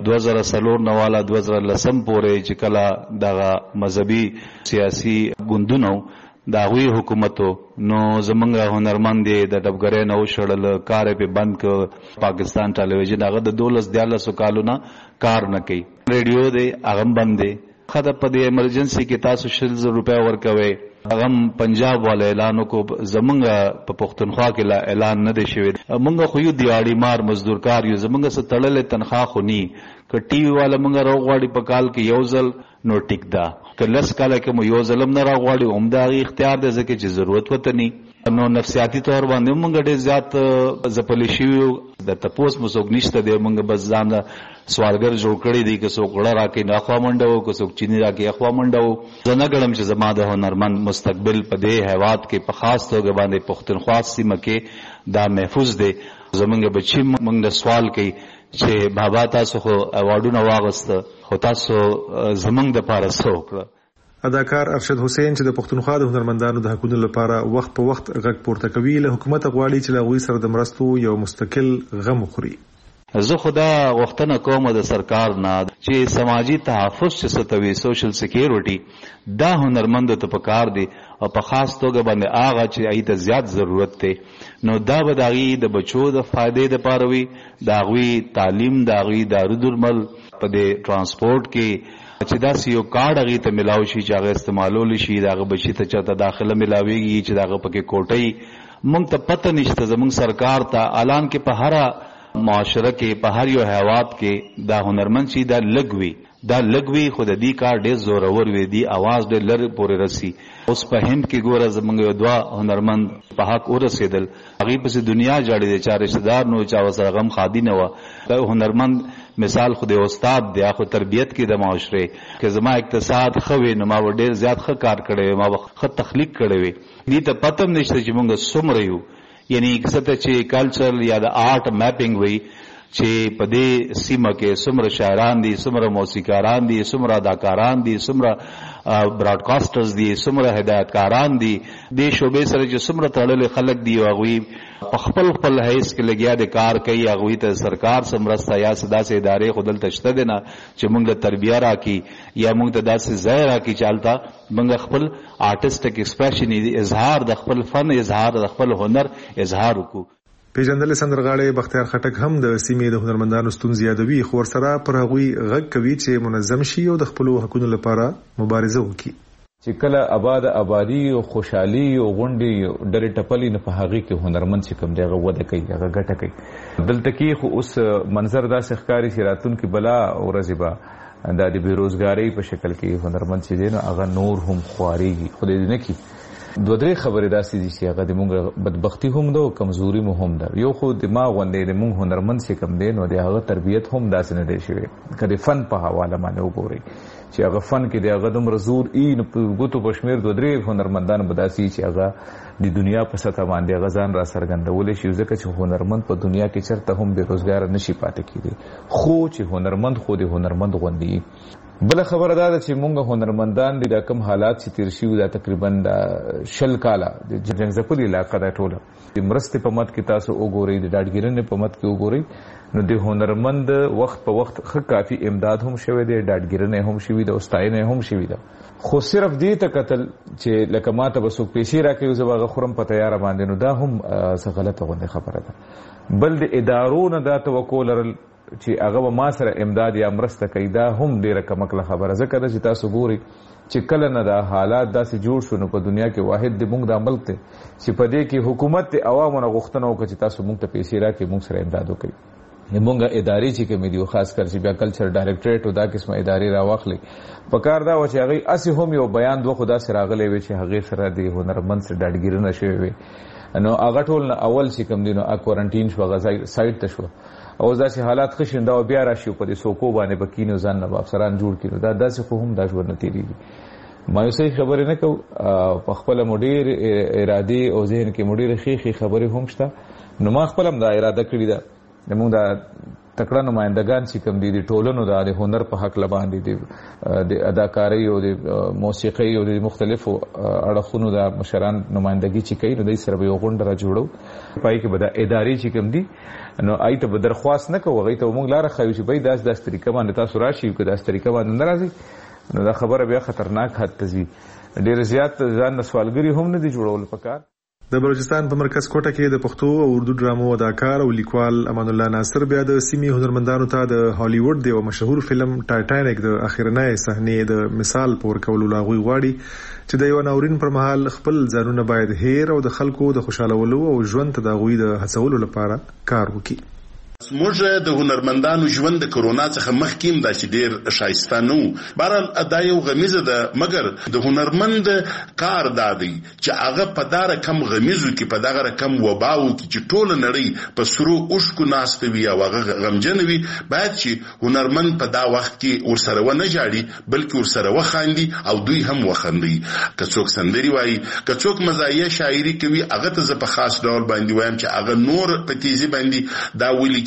2004 نواله 2010 پورې چې کله دغه مذهبي سیاسي ګوندونو دا غوي حکومتو نو زمونږ هنرمند د ډبګرې نو شړل کار په بند ک پاکستان ټلویزیون هغه د 12 کالو نه کار نه کوي، ریډیو دی هغه بند دی. خدای په دې ایمرجنسي کې تاسو 100 روپیا ورکوي، هغه پنجاب والا اعلان کو زمونږ په پښتونخوا کې لا اعلان نه دی شوی. مونږ خو یو دیاړي مار مزدورکار یو، زمونږ څه تړلې تنخواه خو ني ک ټي وی والا مونږ راغواړي په کال کې یو ځل نو ټیک دا ک لس کال کې مو یو ظلم نه راغواړي عمده اختیار دی ځکه چې ضرورت وته ني. نو نفسیاتی طور باندې مونږ ډېر زیات زپلی شو د تپوس مسوګ نشته دی، مونږ بس ځان سوالګر جوړ کړی دی که څوک غړه راکې نه خوا منډو که څوک چینی راکې اخوا منډو. زه نه ګڼم چې زما د هنرمند مستقبل په دې هیواد کې په خاص توګه باندې پښتونخوا سیمه کې دا محفوظ دی. زمونږ بچی مونږ د سوال کوي چې بابا تاسو خو اوارډونه واغسته خو تاسو زمونږ د پاره څه وکړه. اداکار ارشد حسین چې د پښتونخوا د هنرمندانو د حقوقو لپاره وخت په وخت غږ پورته کوي له حکومت غواړي چې له غوي سره د مرستو یو مستقل غم خوري. زه خدا وختونه کوم د سرکار نه چې سماجی تحفظ چې ستوي سوشل سکیورټي دا هنرمند ته پکار دی او په خاص توګه باندې هغه چې ایته زیات ضرورت ته نو دا به داغي د بچو د فائدې د پاروي داغوي تعلیم داغوي دارودالمل په د ترانسپورت کې چې دا سیو کارت هغه ته ملاوي شي چې هغه استعمالول شي داغه بچی ته چاته داخله ملاويږي چې داغه پکې کوټي مونږ ته پته نشته زمونږ سرکار ته اعلان کې په هر معاشره کې په هر یو حیوات کې دا هنرمند شي دا لګوي خود دې کار ډېر زورور وي دی आवाज ډېر لر پورې رسی اوس په هند کې ګوره زمونږ یو دوا هنرمند په حق ورسېدل هغه په دنیا جاړي دي چا رشتہ دار نو چا وسره غم خادي نه و دا هنرمند مثال خود استاد دی خو تربیت کې د معاشره کې زما اقتصاد خوي نو ما ډېر زیات ښه کار کړی ما ښه تخلیق کړی وي دې ته پته نشته چې مونږ څومره یو یعنی کسته چې کلچر یا د آرټ میپینګ وي چې په دې سیمه کې څومره شاعران دي څومره موسیقاران دي څومره اداکاران دي څومره براډکاسټرز دي څومره هدایتکاران دي د شوبې سره چې څومره تړلې خلک دي هغه په خپل حیث کې لګیا د کار کوي هغه ته سرکار سمرسته یا سداسې ادارې خودل تشته دي نه چې موږ له تربیه راکې یا موږ ته داسې ځای راکې چالتا موږ خپل آرټسټک ایکسپریشن اظهار د خپل فن اظهار د خپل هنر اظهار وکړو پیژندل سندرغاړي بختیار خټک هم د سیمې د هنرمندانو ستونزې یادوي خو ورسره پر هغوی غږ کوي چې منظم شي او د خپل حقوقو لپاره مبارزه وکړي چې کله آبادی او خوشحالي او غونډي ډېر ټپلي نه په هغه کې هنرمند چې کوم دیغه وده کوي هغه ګټه کوي دلته کې خو اوس منظر داسې ښکاری چې راتونکو بلا او رزبا د بیروزګاری په شکل کې هنرمند چې دین هغه نور هم خواريږي خو دې نه کی دوه درې خبرې داسې دي چې هغه د مونږ بدبختی هم ده او کمزوري مو هم ده یو خو دماغ غونډې د مونږ هنرمند چې کم دی نو د هغه تربیت هم داسې نه دی شوی کله فن په حواله باندې وګوري چې هغه فن کې د هغه د مرزور این په ګوتو بشمیر دوه درې هنرمندان بداسي چې هغه د دنیا په سطح باندې غزان را سرګندول شي ځکه چې هنرمند په دنیا کې چرته هم بیروزګار نشي پاتې کیږي خو چې هنرمند خو د هنرمند غوندي بل خبره ده چې مونږ هنرمندان دي د کوم حالات چې تیر شي دا تقریبا د شل کاله د جنگ زپلي علاقې دا ټوله د مرستې په مت کې تاسو وګورئ د ډاډګیرنې په مت کې وګورئ نو د هنرمند وخت په وخت ښه کافي امداد هم شوی دی ډاډګیرنې هم شوی دی او ستاینه هم شوی دی خو صرف دې ته قتل چې لکه ماته به څوک پیسې راکوي زه به خورم په تیاره باندې نو دا هم څه غلطه غوندې خبره ده بل د ادارو نه دا توقع لرل چې هغه ما سره امداد یا مرسته کوي دا هم ډیره کمکله خبره ځکه چې تاسو ګوري چې کله نه دا حالات داسې جوړ شو نو په دنیا کې واحد د مونږ د عمل ته چې په دې کې حکومت د عوامو نه غوښتنه وکړي چې تاسو مونږ ته پیسې راکړي مونږ سره امداد وکړي مونږه ادارې چې کومې دي خاص کر چې بیا کلچر ډایریکټریټ او دا قسمه ادارې راواخلي په کار دا و چې هغه اسی هم یو بیان دوه خدا سره راغلی وي چې هغه سره د هنرمند سره ډاډګیرنه شوی وي نو هغه ټول اول چې کوم دي نو کوارنټین شو غزا سایت ته شو او داسې حالات خشنده او بیا راشي په دې سوکو باندې بکینو ځان نه افسران جوړ کړي دا داسې خو هم دا ژوند تیریږي مایوسي خبرې نه کو په خپل مدیر ارادي او ذهن کې مدیر خيخي خبرې هم شته نو ما خپل هم دا اراده کړی ده موږ دا تکړه نمائندگان چې کوم دي د ټولنو د هنر په حق لباندې د اداکاری او د موسیقي او د مختلفو اړخونو د مشران نمائندګي چې کوي نو د سره یو غونډه را جوړو پای کې به د ادارې چې کوم دي نو آیته به درخواست نه کوو غي ته موږ لار خو چې به داس طریقه باندې تاسو راشي که داس طریقه باندې ناراضي نو دا خبره بیا خطرناک حد ته ځي ډیر زیات ځان سوالګری هم نه دي جوړول پکار د بلوچستان په مرکز کوټه کې د پښتو او اردو ډرامو اداکار او لیکوال امان الله ناصر بیا د سیمې هنرمندانو ته د هالیوډ د مشهور فلم ټایټانیک د اخرنۍ صحنې د مثال پور کولو لاغوي غواړي چې د یو ناورین پر مهال خپل ځانونه باید هیر او د خلکو د خوشالولو او ژوند ته د غوي د هڅولو لپاره کار وکړي موږ د هنرمندانو ژوند د کرونا څخه مخکیم دا چې ډیر شایسته نو بهرحال دا یو غمیزه ده مګر د هنرمند کار دادی چې هغه په دار کم غمیزو کې په دغه کم وباو کې چې ټول نړۍ په سرو اوشکو ناست وي او هغه غمجن وي باید چې هنرمند په دا وخت کې ورسره و نه جاړي بلکې ورسره وخاندي او دوی هم وخاندي که څوک سندري وایي که څوک مزایه شاعري کوي هغه ته په خاص ډول باندې وایم چې هغه نور په تیزی باندې دا ویل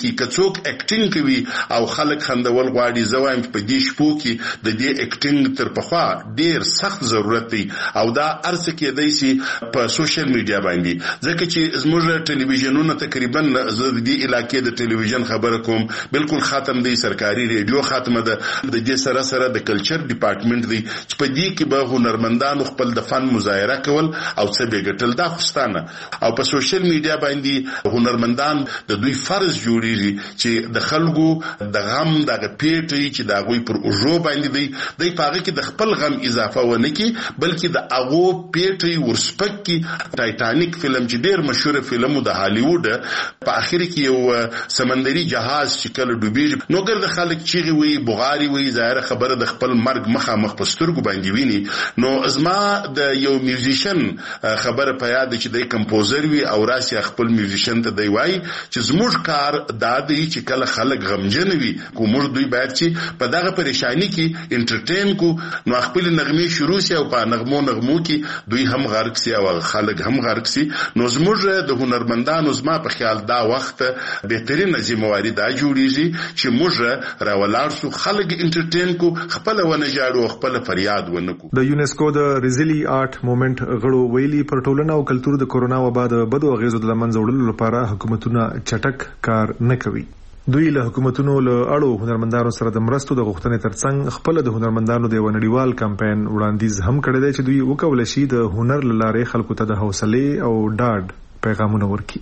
کې کڅوک اکټینګ کوي او خلک خندول غواړي زوایم په دې شپو کې د دې اکټینګ تر پخوا ډیر سخت ضرورت دی او دا ارڅ کې دی چې په سوشل میډیا باندې ځکه چې زموږ ټلویزیونونه تقریبا زه د دې علاقې د ټلویزیون خبره کوم بالکل ختم دی سرکاري ریډیو ختمه ده د دې سره د کلچر ډپارټمنټ دی چې په دې کې به هنرمندانو خپل د فن مظاهره کول او څه به ګټل دا خوستانه او په سوشل میډیا باندې هنرمندان د دوی فرض جوړیږي چې د خلکو د غم د پیټي چې دا غوي پر اوجو باندې دی د پاغه کې د خپل غم اضافه ونه کی بلکې د اغو پیټي ورسپک کی ټایټانیک فلم چې ډیر مشهور فلم د هالیوډ په اخر کې یو سمندري جهاز چې کله ډوبېږي نو ګرد خلک چیغي وي بغاري وي ظاهر خبره د خپل مرګ مخامخ په سترګو باندې ویني نو ازما د یو میوزیشن خبره په یاد چې د کمپوزر وي او راسي خپل میوزیشن ته دی وای چې زموږ کار دا دی چې کله خلک غمجن وي کومور دوی باید چې په دغه پریشانی کې انټرټین کو نو خپل نغمه شروع سي او په نغمو کې دوی هم غرق سي او خلک هم غرق سي نو زموږ د هنرمندانو زما په خیال دا وخت بهترینه ذمہواری دا جوړیږي چې موږ راولار سو خلک انټرټین کو خپل ونه جاړو خپل فریاد ونکو د یونیسکو د ریزلی آرټ موومېنټ غړو ویلي پر ټولنه او کلچر د کورونا وبا د بدو اغیزو د منځ وړلو لپاره حکومتونه چټک کار نه کوي دوی له حکومتونو له اړو هنرمندانو سره د مرستو د غوښتنې ترڅنګ خپل د هنرمندانو د ونړیوال کمپاین وړاندیز هم کړی دی چې دوی وکول شي د هنر لاره خلکو ته د حوصله او ډاډ پیغامونه ورکړي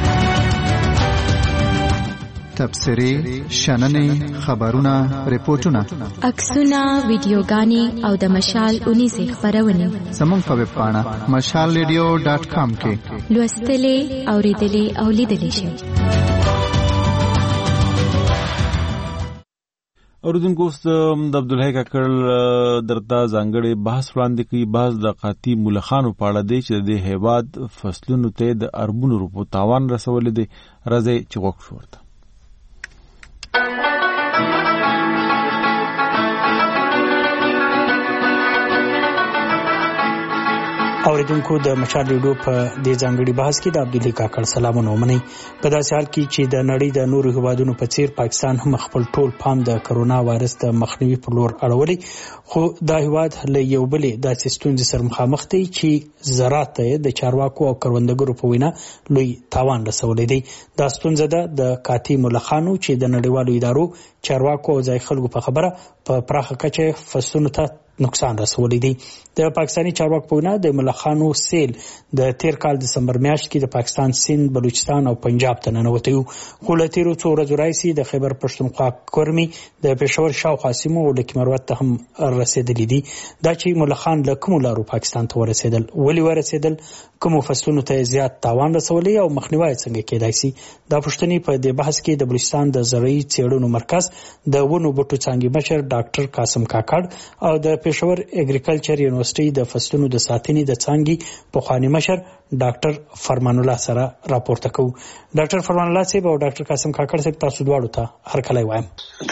تبصري شننې خبرونه ریپورتونه عکسونه ویډیوګانې او د مشال 19 خبرونه زموږ په ویب پاڼه mashalradio.com کې لوستلې اوریدلې او لیدلې شئ اوردونکو د عبدالحی کاکړ درته ځانګړي بحث وړاندې کوي بحث د قاطی ملخانو په اړه دی چې د هیواد فصلونو ته د اربونو روپو تاوان رسولې دي راځي چې وقف ورته اوریدونکو د مشال ریډیو په دې ځانګړي بحث کې د عبدالحی کاکړ سلامونه ومني په داسې حال کې چې د نړۍ د نورو هیوادونو په څیر پاکستان هم خپل ټول پام د کرونا وایرس د مخنیوي په لور اړولې خو دا هیواد له یو بلې داسې ستونزې سره مخامخ دی چې زراعت د چارواکو او کروندګرو په وینا لوی تاوان رسولی دی دا ستونزه ده د قاطی ملخانو چې د نړیوالو ادارو چارواکو او ځای خلکو په خبره په پراخه کچه فصلونو ته نقصان رسولی دی د پاکستانی چارواکو په وینا د ملخانو سیل د تیر کال دسمبر میاشت کې د پاکستان سند بلوچستان او پنجاب ته ننوتی خو له تیرو څو ورځو راهیسې د خیبر پښتونخوا کورمي د پېښور شاوخوا سیمو او لکه مروت ته هم رسیدلی دي دا چې ملخان له کومو لارو پاکستان ته ورسېدل ولې ورسېدل کومو فصلونو ته زیات تاوان رسولی او مخنیوي څنګه کېدای شي دا پوښتنې په دې بحث کې د بلوچستان د زرعي څېړنو مرکز د ونو بوټو څانګې مشر ډاکټر قاسم کاکړ او د پېښور اګریکلچر یونیورسيټي د فصلونو د ساتنې د څانګې پخوانی مشر ډاکټر فرمان الله سره راپورته کوو ډاکټر فرمان الله صاحب او ډاکټر قاسم کاکړ صاحب تاسو دواړو ته هر کله وایم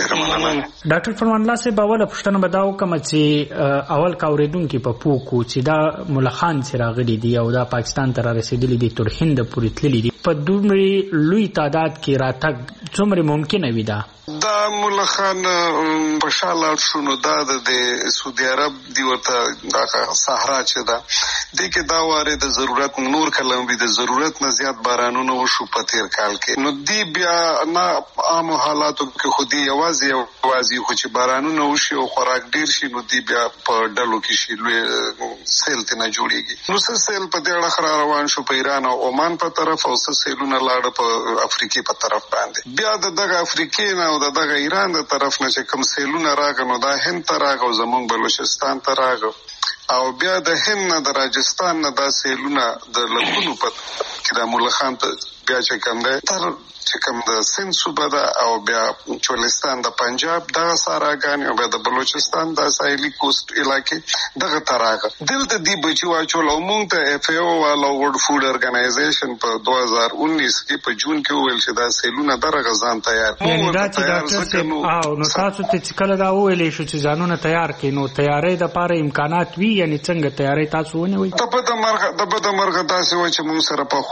ډاکټر فرمان الله صاحب اوله پوښتنه بداو کوم چې اول کاوریدونکو په پوکو چې دا ملخان سراغلي دي او دا پاکستان ته رسیدلي دي تر هند پورې تللي دي په دومره لوی تعداد کې راتګ څومره ممکنه وي دا ملخان بشاله شنو دا د سعودي عرب دی ورته دا صحرا چې دا د کې دا واره د ضرورت نور کلم وي د ضرورت نه زیات بارانونه وشو په تیر کال کې نو دی بیا نه عام حالاتو کې خودي یوازې خو چې بارانونه وشي او خوراک ډیر شي نو دی بیا په ډلو کې شي لوی سیل ته نه جوړیږي نو سیل په دې اړه روان شو په ایران او عمان په طرف او سیلونه لاړ په افریقا په طرف باندې بیا دغه افریقا نه او دغه ایران د طرف نه چې کوم سیلونه راغنو دا هند ته راغو زمونږ بلوچستان ته راغو او بیا د هند نه د راجستان نه دا سیلونه د لکونو په کې د ملخان ته بیا چې کوم ده تر چې کوم د سند صوبه ده او بیا چولستان د پنجاب دغه ساراګان او بیا د بلوچستان د ساحلي کوست علاقې دغه تراغه دلته دی بچو واچول او مونږ ته اف او والا ورلد فود ارګنایزیشن په 2019 کې په جون کې ویل چې دا سیلونه درغه ځان تیار یعنی دا چې ډاکټر او نو تاسو ته کله دا ویلې شو چې ځانونه تیار کړي نو تیارې د لپاره امکانات وی یعنی څنګه تیارې تاسو ونی وي د بده مرغه داسې و چې موږ سره په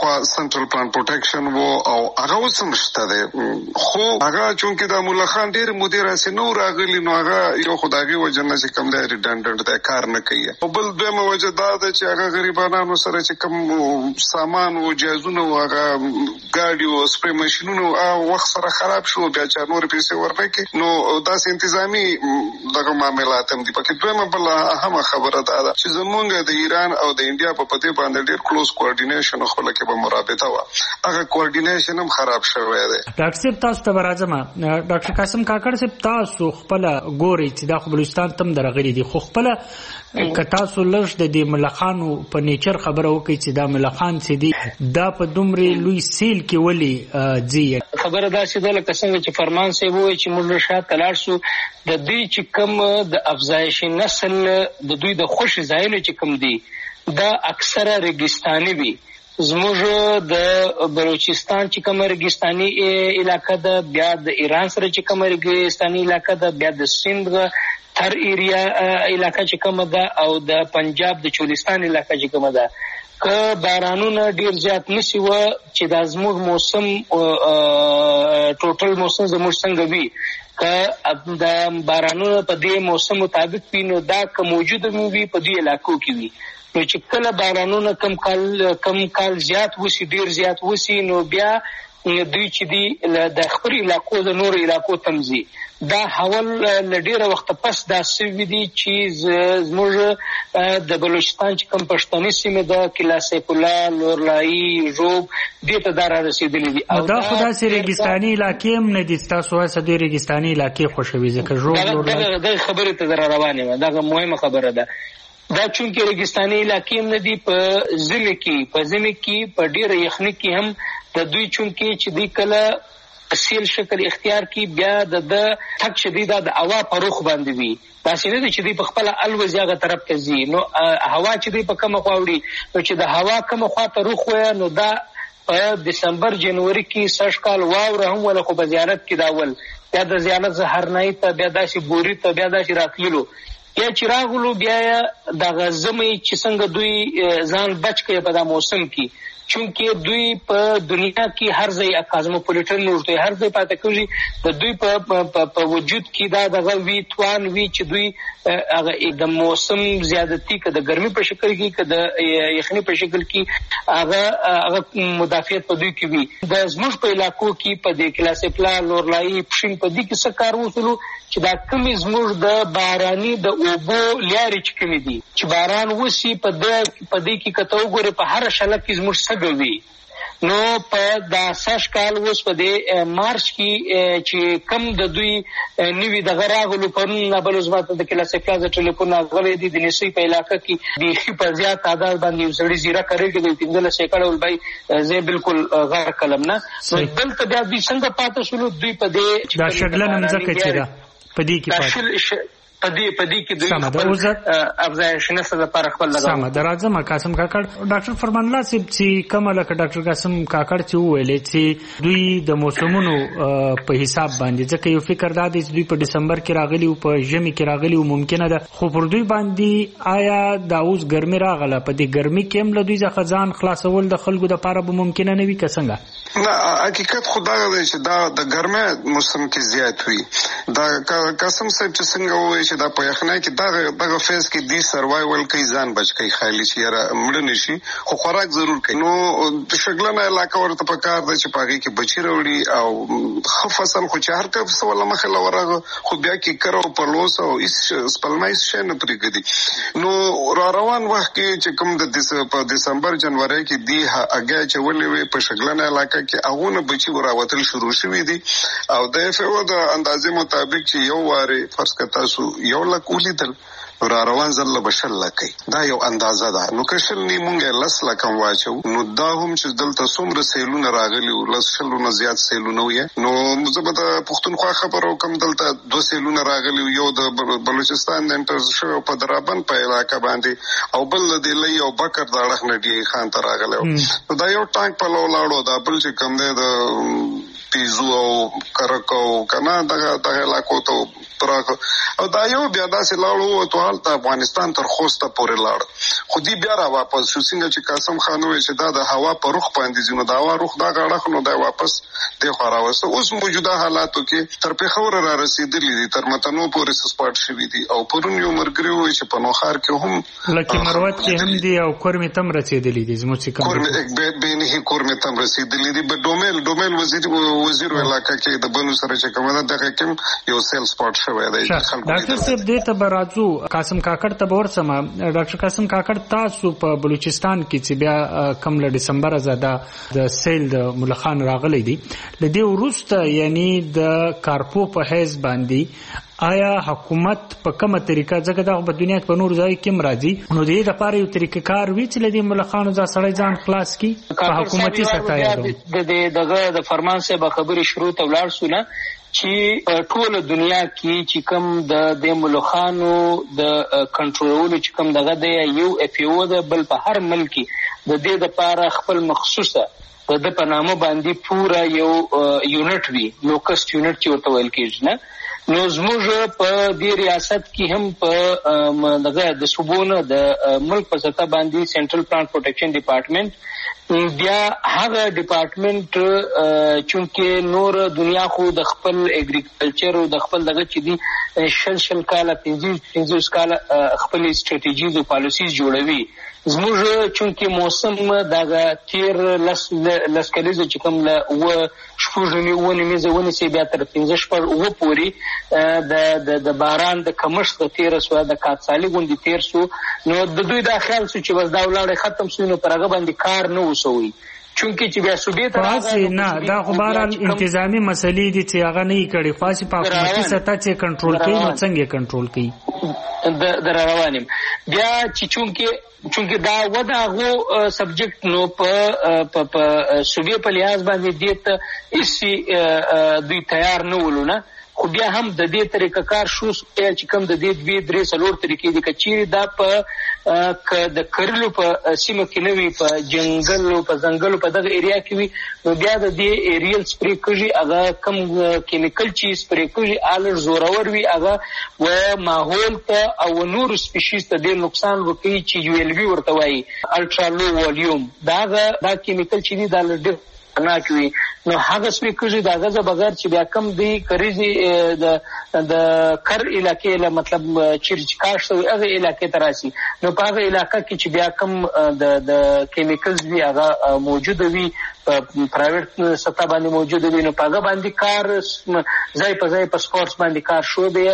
لخوا سنټرل پلان پروټیکشن وو او هغه وسم شته ده خو هغه چونکه د مولا خان ډیر مدیر اسې نو راغلی نو هغه یو خدایي وجنه چې کم دی ریډنډنټ د کار نه کوي او بل دویمه وجه دا ده چې هغه غریبانو سره چې کم سامان او جهازونه او هغه ګاډي او سپری ماشينونو او وخت سره خراب شو بیا چې نور پیسې ورنکې نو داسې انتظامی دغه معاملات هم دي پکې دویمه بل اهمه خبره ده چې زمونږ د ایران او د انډیا په پدې باندې ډیر کلوز کوارډینیشن خو لکه به مرابطه و هغه کوارډینیشن هم خراب شوی دی. ډاکټر صاحب تاسو ته راځم ډاکټر قاسم کاکړ صاحب تاسو خپل ګوري چې د بلوچستان تم درغلي دي خو خپل که تاسو لږ د دې ملخانو په نیچر خبره وکړي چې دا ملخان چې دي دا په دومره لوی سیل کې ولې ځي خبره دا چې د لکه څنګه چې فرمان صاحب وایي چې موږ شاته لاړ شو د دوی چې کم د افزایش نسل د دوی د خوش ځایونه چې کم دي دا اکثره ریګستاني وي زموږ د بلوچستان چې کوم ریګستاني علاقه ده بیا د ایران سره چې کوم ریګستاني علاقه ده بیا د سند تر ایریا علاقه چې کوم ده او د پنجاب د چولستان علاقه چې کوم ده که بارانونه ډیر زیات نشي و چې د زموږ موسم ټوټل موسم زموږ څنګه وي که د بارانونه په دې موسم مطابق وي نو دا که موجوده وي په دې علاقو کې وي نو چې کله بارانونه کم کال زیات وسی ډیر زیات وسی نو بیا دوی چې دی د خپل علاقو د نور علاقو تمزي دا حول لډیره وخت پس دا سوي دي چې زموږ د بلوچستان چې کم پښتني سیمه د کلا سیف الله لورلای ژوب دې ته دار رسیدلې دي او دا خدا سي ریګستاني علاقې هم نه دي تاسو واسه د ریګستاني علاقې خوشوي ځکه ژوب لورلای دا خبره ته روانه ده دا مهمه خبره ده دا چونکه ریګستاني علاقې هم نه دي په ځمه کې په ډیره یخني کې هم د دوی چونکه چې دی کله اصل شکل اختیار کی بیا د تک شدید د هوا په رخ باندې وي دا څنګه دي چې دی په خپل الوزیاغه طرف ته ځي نو هوا چې دی په کومه خواوړي نو چې د هوا کومه خوا ته رخ وای نو دا په دسمبر جنوري کې سږ کال واور هم ولا خو په زیارت کې داول بیا د زیارت زهرنای ته بیا داسې بوري ته بیا داسې راتللو یا چراغلو بیا د غزمې چې څنګه دوی ځان بچ کړي په دا موسم کې چونکه دوی په دنیا کې هر ځای کاسموپولیټن نوشته هر ځای پاتې کوي د دوی په وجود کې دا دغه وی توان وی چې دوی هغه د موسم زیادتی که د ګرمي په شکل کې که د یخني په شکل کې هغه مدافعت په دوی کې وي د زموږ په علاقو کې په دې کلاسه پلا لورلای پښین په دې کې څه کار وسلو چې دا کمی زموږ د باراني د اوبو لارې چې کمی دي چې باران وسی په دې کې کته وګوره په هر شله کې زموږ سګوي نو په دا سش کال اوس په دې مارچ کې چې کم د دوی نیوی د غراغلو پرونه بل زمات د کلاسه پلازا ټلیفون غوړې دي د نسوي په علاقې کې د خي په زیات تعداد باندې وسړي زیره کړی د 15 سیکړه ولبای زه بالکل غیر کلم نه دلته بیا دوی څنګه پاتې شول دوی په دې دا شګلن مزکه چې دا په دې کې پاتې پدې کې دوی افزایش نسل لپاره خپل لګاو سم درازم قاسم کاکړ ډاکټر فرمان الله صاحب چې کومه لکه ډاکټر قاسم کاکړ چې ویلې چې دوی د موسمونو په حساب باندې ځکه یو فکر دا دی چې دوی په دسمبر کې راغلي او په ژمي کې راغلي او ممکنه ده خو پر دوی باندې آیا دا اوس ګرمي راغله په دې ګرمي کې هم له دوی ځخه ځان خلاصول د خلکو د لپاره به ممکنه نه وي که څنګه نه حقیقت خدا دی چې دا د ګرمه موسم کې زیات وي دا قاسم صاحب چې څنګه وایي دا په یخنۍ کې دغه فیز کې دی سروایول کوي ځان بچ کوي خالي چې یاره مړ نشي خو خوراک ضرور کوي نو د شګلنه علاقه ورته په کار ده چې پاږي کې بچی وروړي او فصل خو چې هر څه سوال مخه لورغه خو بیا کې کرو په لوس او اس سپلمایس شنه پرګدي نو روان وخت کې چې کوم د دسمبر جنوري کې دی هغه چې ولې په شګلنه علاقه کې هغه بچی وراوتل شروع شوې دي او د اف او د اندازې مطابق چې یو واره فرض کتا سو یو لک ولیدل را روان زله بشل لکي دا یو اندازه ده نو کشل نی مونږه لس لکم واچو نو دا هم چې دلته څومره سیلونه راغلي او لس شلونه زیات سیلونه وي نو زبده پښتونخوا خبرو کم دلته دو سیلونه راغلي یو د بلوچستان د انټر شو په درابن په علاقه باندې او بل د لې او بکر د اړه نه دی خان ته راغلو نو دا یو ټانک په لولاړو دا بل چې کم دی د پیزو او کرکو کنه دغه علاقو ته تراکو او دا یو بیا داسې لاړو ته حالت افغانستان تر خوسته پورې لاړ خو دی بیا را واپس شو څنګه چې قاسم خان وایي چې دا د هوا په رخ باندې ځینو دا هوا رخ دا غاړه نو دا واپس دی خو راوسته اوس موجوده حالاتو کې تر پیښور را رسیدلی دي تر متنو پورې سپاټ شوي دي او پرون یو مرګري وایي چې په نوخار کې هم لکه مروت کې هم دي او کورمې تم رسیدلی دي زموږ چې کورمې بینه کورمې تم رسیدلی دي په ډومل وزیر علاقه کې د بنو سره چې کومه دغه کې یو سیل سپاټ شوی دی ډاکټر صاحب دې ته برازو قاسم کاکړ ته ورسمه ډاکټر قاسم کاکړ تاسو په بلوچستان کې چې بیا کم له ډسمبر زده د سیل د ملخان راغلي دي لدې وروسته یعنی د کارپو په حیث باندې آیا حکومت په کومه طریقه ځکه دا په دنیا کې په نور ځای کې راځي نو دې لپاره یو طریقه کار وی چې لدې ملخانو ځا سړی ځان خلاص کی په حکومتي سطح د فرمان صاحب خبري شروع ته ولاړ سو نه چې ټول دنیا کې چې کوم د ملخانو د کنټرولولو چې کوم دغه د یو اف او د بل په هر ملک د دې لپاره خپل مخصوصه د په نامه باندې پورا یو یونټ وی لوکست یونټ چې ورته ویل کېږي نه نو زموږ په دې ریاست کې هم په دغه د صوبونو د ملک په سطح باندې سنټرل پلانټ پروټیکشن ډپارټمنټ بیا هغه ډپارټمنټ چونکه نور دنیا خو د خپل اګریکلچر او د خپل دغه چې دي شل کاله 15 کاله خپل سټریټیجیز او پالیسیز جوړوي زموږ چونکه موسم دغه تیر لس کلیزه چې کوم له و شپږنی ونی میزونه سی بیا تر 15 پر و پوری د باران د کمښت تیر سو د کاتسالي غوندي تیر سو نو د دوی د خیال سو چې بس دا ولاړ ختم سو نو پرغه باندې کار نه وسوي چونکه چې بیا سوبې ته راځي نه دا خبرال انتظامی مسلې دي چې هغه نه کړي خاصه په حکومتي سطح چې کنټرول کوي نو څنګه کنټرول کوي د روانم بیا چې چونکه دا ودا غو سبجیکټ نو په سوبې په لیاز باندې دیت اسی دوی تیار نه ولونه خو بیا هم د دې طریقه کار شو چې کوم د دې دوی درې څلور طریقې دي کچې دا په د کرلو په سیمه کې نوي په جنگل او په ځنګل په دغه ایریا کې وي نو بیا د دې ایریل سپری کوي هغه کم کیمیکل چې سپری کوي الر زورور وي هغه و ماحول ته او نور سپیشیز ته ډېر نقصان ورکوي چې یو ال وی ورته وایي الټرا لو والیوم دا کیمیکل چې دی دا ډېر نه کوي نو هغه سپیکرز دا غزه بغیر چې بیا کم دی کریزي د کر علاقې له مطلب چې کاش هغه علاقې ته راشي نو په هغه علاقې کې چې بیا کم د کیمیکلز وی هغه موجود وي په پرایویټ سطح باندې موجود وي نو په هغه باندې کار ځای په سپورتس باندې کار شو دی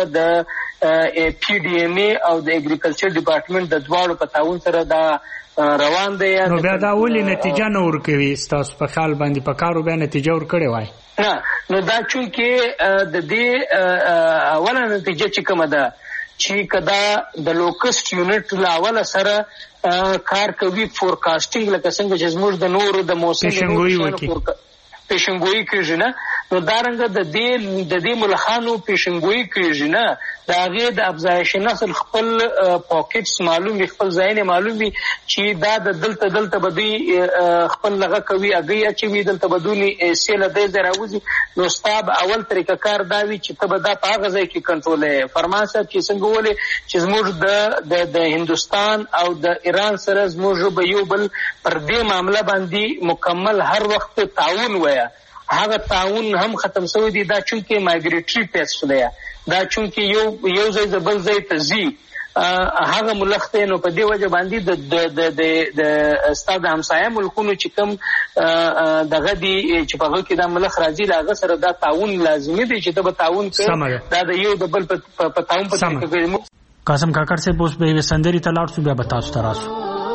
د پی ډی ام ای او د اګریکلچر ډپارټمنټ د دواړو په تعاون سره دا روان دی نو بیا دا ولې نتیجه نه ورکوي ستاسو په خیال باندې په کارو بیا نتیجه ورکړې وای نه نو دا چونکه د دې اوله نتیجه چې کومه ده چې کدا د لوکست یونټ لا اوله سره کار کوي فورکاسټینګ لکه څنګه چې زموږ د نورو د موسم پیشنګوئی کیږي نه نو دارنګه د دې ملخانو پیشنګوئی کیږي نه دا غي د افزایش نسل خپل پاکټس معلومي خپل ځای معلوم وي چې دا د دلته بدی خپل لغه کوي اگې چې وی دلته بدونی سیل د دراوزي نو ستاب اول طریقه کار دا وی چې ته دا په هغه ځای کې کنټرول فرماسه چې څنګه ولې چې زموږ د هندستان او د ایران سره زموږ به یو بل پر دې معاملې باندې مکمل هر وخت تعاون ویا هغه تعاون هم ختم شوی دی دا چونکه مایګریټری پیسټ دی دا چونکه یو ځای بل ځای ته ځي هغه ملخ ته نو په دې وجه باندې د استاد همسایه ملکونو چې کوم دغه دی چې په هغه کې دا ملخ راځي لاغه سره دا تعاون لازمي دی چې دا تعاون کوي دا د یو د بل په تعاون په طریقه کوي قاسم کاکړ سے پوس به سندري تلاړ شو بیا بتاو تراسو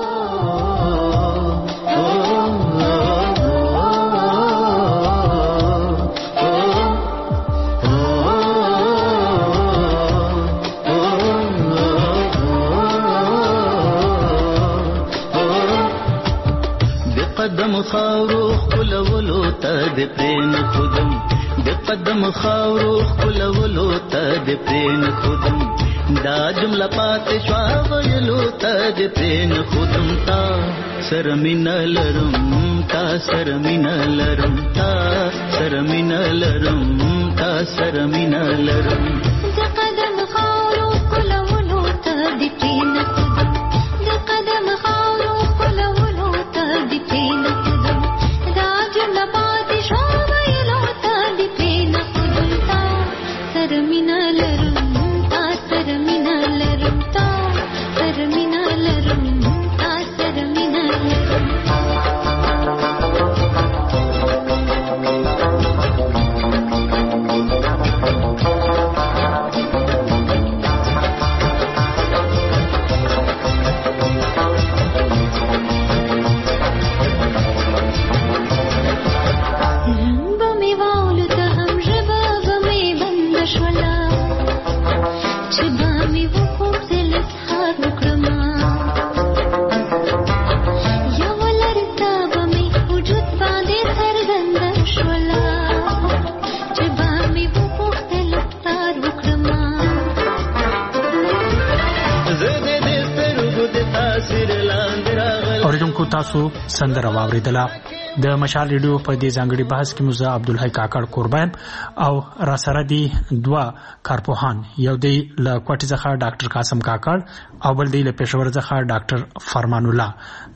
قدم خاورو خلولو تا د پرین خودم د قدم خاورو خلولو تا د پرین خودم دا جمله پاتې شو ویلو تا د پرین خودم تا سر مين لرم تا سره مینا لرم تا سره مینا لرم تا سره مینا لرم د قدم خاورو کولولو ته د پین خدم د قدم خاورو کولولو ته د پین خدم دا جمله پاتې شو ویلو ته د پین خدم تا سره مینا لرم تا سره مینا لرم تا سره مینا لرم تا سره مینا لرم تاسو سندره واوریدله د مشال ریډیو په دې ځانګړي بحث کې موږ عبدالحی کاکړ قربان او را سره دي دوا کارپوهان یو دی له کوټې څخه ډاکټر قاسم کاکړ او بل دی له پېښور څخه ډاکټر فرمان الله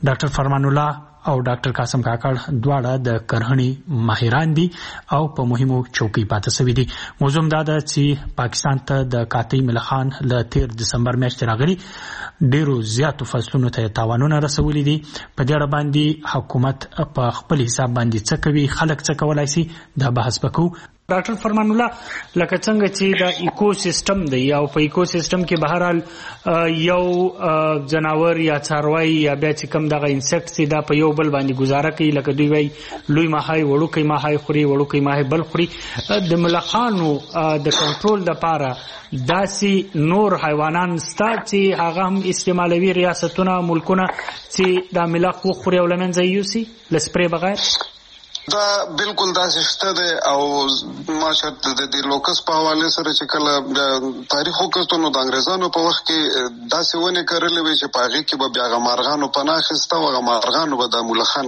او ډاکټر قاسم کاکړ دواړه د کرهنی ماهران دي او په مهمو چوکۍ پاتې شوي دي. موضوع دا ده چې پاکستان ته د قاطع ملخان له 13 دسمبر میاشتې راغلي ډیرو زیاتو فصلونو ته تاوانونه رسولي دي. په دې اړه باندې حکومت په خپل حساب باندې څه کوي، خلک څه کولای شي، دا بحث وکړو. ډاکټر فرمان الله لکه څنګه چې دا ایکو سیستم دی او په ایکو سیستم کې بهرحال یو جناور یا څاروي یا بیا چې کوم دغه انسیکټ چې دا په یو بل باندې گزاره کوي، لکه دوی وایي لوی ماهی وړوکی ماهی خوري، وړوکی ماهی بل خوري. د ملخانو د کنټرول لپاره داسې نور حیوانان ستا چې هغه هم استعمالوي ریاستونه ملکونه چې دا ملخ وخوري او له منځه یوسي له سپری بغیر؟ دا بالکل داسې شته دی او ماشاء د لوکس په حواله سره چې کله تاریخ وکړو نو د انګريزانو په وخت کې داسې ونه کړلې وي چې په هغه کې به بیا غمارغانو پناه اخیسته او غمارغانو به د ملخان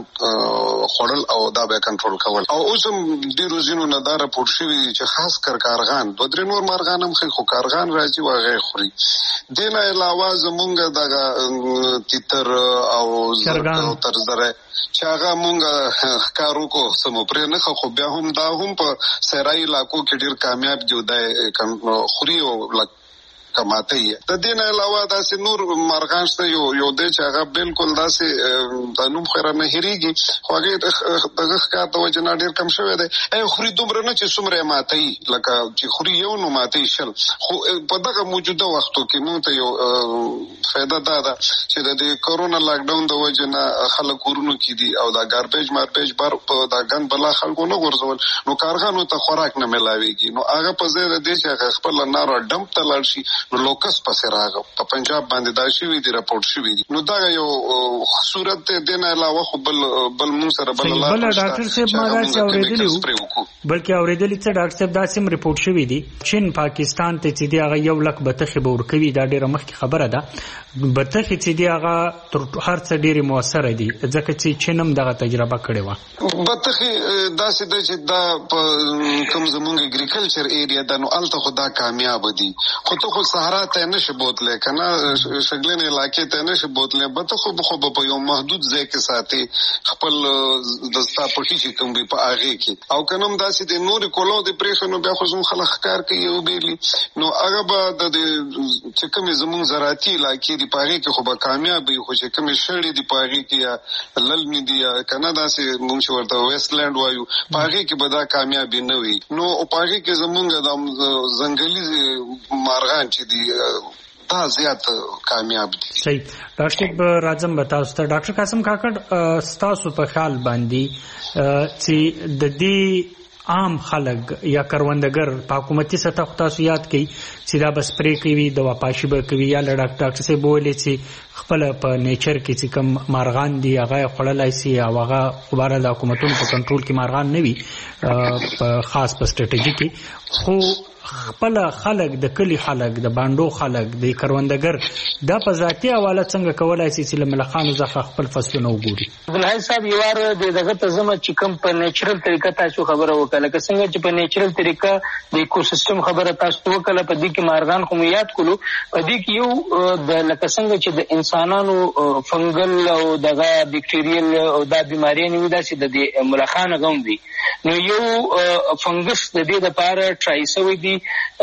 خړل او دا به کنټرول کول. او اوس هم ډیرو ځینو نه دا راپور شوی چې خاص کر کارغان دوه درې نور مارغان هم خو کارغان راځي واغې خوري. دینه علاوه زمونږ دغه تیتر او تر زره چې هغه مونږ کارو کو سمو پرې نه خو بیا هم دا هم په سرای علاقو کې ډیر کامیاب دی خوري او کماته یې. د دې نه علاوه داسې نور مارغان شته یو دی چې هغه بالکل داسې د نوم خیره نه هېرېږي خو هغې دغه ښکار د وجې نه ډېر کم شوی دی. خوري دومره نه چې څومره یې ماتوي، لکه چې خوري یو نو ماتوي 10. خو په دغه موجوده وختو کې موږ ته یو فایده دا ده چې د کرونا لاکډاون د وجې نه خلک کورونو کې دي او دا ګاربیج ماربیج بار په دا ګند بلا خلکو نه غورځول نو کارغانو ته خوراک نه میلاویږي. نو هغه په ځای د دې چې هغه خپل نارو ډمپ ته لاړ شي نو لوکس پسې راغو په پنجاب باندې دا شوی دی راپورټ شوی دی. نو دا یو صورت دی نه علاوه خو بل مون سره بل ډاکټر صاحب ما دا چې اوریدلی بلکې اوریدلی څه ډاکټر صاحب دا سم ریپورټ شوی دی چین پاکستان ته چې دی هغه 1 لک بتخي به ورکوي. دا ډیره مخکې خبره ده. بتخي چې دی هغه تر هر څه ډیره موثر دي ځکه چې چینم دغه تجربه کړې و. بتخي داسې د چې دا کوم زمونږ اګریکلچر ایریا د نو الته خدا کامیاب دي خو ته خو صحرا ته نشي بوتلې کنه شګلن علاقې ته نشي بوتلې بته خو په یو محدود ځای کې ساتي خپل د ستا په هیڅ کوم به په هغه کې او کنم داسې د نور کولو د پریښنو بیا خو زموږ خلک کار کوي او بیلی نو هغه به د چې کوم زموږ زراعتي علاقې دی په هغه کې خو به کامیاب وي خو چې کوم شړې دی په هغه کې یا للمي دی کنه داسې موږ ورته ویسټلند وایو په هغه کې به دا کامیاب نه وي. نو په هغه کې زموږ د ځنګلي مارغان چې دی دا زیات کامیاب دي. صحیح ډاکټر راځم بتاو ست ډاکټر قاسم کاکړ ستاسو په خیال باندې چې د دې عام خلک یا کروندګر په حکومتي سطح تاسو یاد کړئ چې دا بس پرې کوي د واپاشي به کوي یا ډاکټر سه بولې چې خپل په نیچر کې چې کوم مارغان دي هغه خړلای سي او هغه خبره د حکومتونو په کنټرول کې مارغان نه وي په خاص په سټریټجی کې خو خپل خلک د کلی خلک د باندو خلک د کروندګر دا په ذاتي حواله څنګه کولای شي چې لملخانو ځخه خپل فصلونه وګوري. بلای صاحب یو وار دغه ته زما چې کوم په نیچرل طریقه تاسو خبره وکړه که څنګه چې په نیچرل طریقه د ایکوسیستم خبره تاسو وکړه په دې کې مارغان خو یاد کولو په دې کې یو د لکه څنګه چې د انسانانو فنګل او دغه بیکټیریل او د بیماریانو داسې د ملخانو غوم دي نو یو فنګس د دې لپاره ټرایسوي دي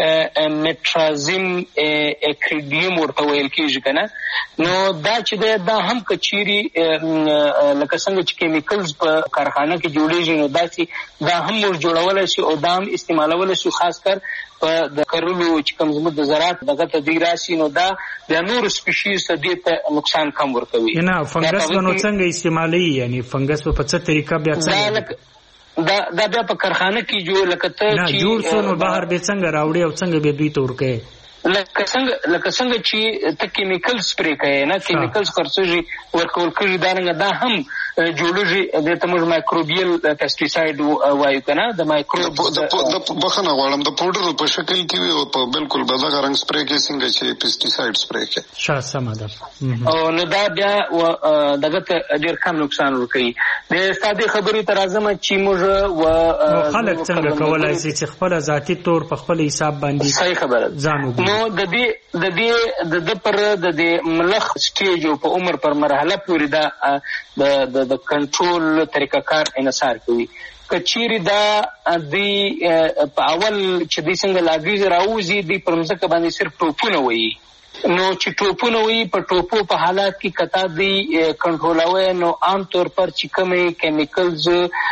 مټرازیم اکریډیم ورته ویل کېږي کنه نو دا چې دا هم کچيري لکه څنګه چې کیمیکلز په کارخانه کې جوړیږي نو دا هم ور جوړول شي او دا هم استعمالول شي خاص کر په د کرلو چې کوم زموږ د زراعت دغه تدبیر راشي نو دا د نور سپیشیز ته نقصان کم ورکوي. نه فنګس نو څنګه استعمالي یعنی فنګس په څه طریقه بیا څنګه دا بیا په کارخانه کې جوړ لکه ته چې جوړ شو نو بهر به څنګه راوړي او څنګه به دوی تور کوي لکه څنګه چې ته کیمیکل سپری کوي نه کیمیکلز خرڅوي ورکول کوي دا هم جوړوي د تمج مایکروبیل پیسټیساید وایو کنه د مایکروب د بخنه غواړم د پاوډر په شکل کې وي او په بالکل بدغه رنگ سپری کې څنګه چې پیسټیساید سپری کوي شاه سماده او نو دا بیا دغه ډیر کم نقصان ورکوي د ستاسو خبرې تر اعظم چې موږ خلک څنګه کولای شي چې خپل ذاتی تور په خپل حساب باندې صحیح خبره ځانو نو د دې د پر د ملخ سټیج او په عمر پر مرحله پورې دا د کنټرول طریقه کار انحصار کوي کچيري دا دی په اول چې د څنګه لاګي راوځي د پرمځکه باندې صرف ټوپونه وي نو چې ټوپونه وي په ټوپو په حالات کې کتا دی کنټرولوي نو عام طور پر چې کومه کیمیکلز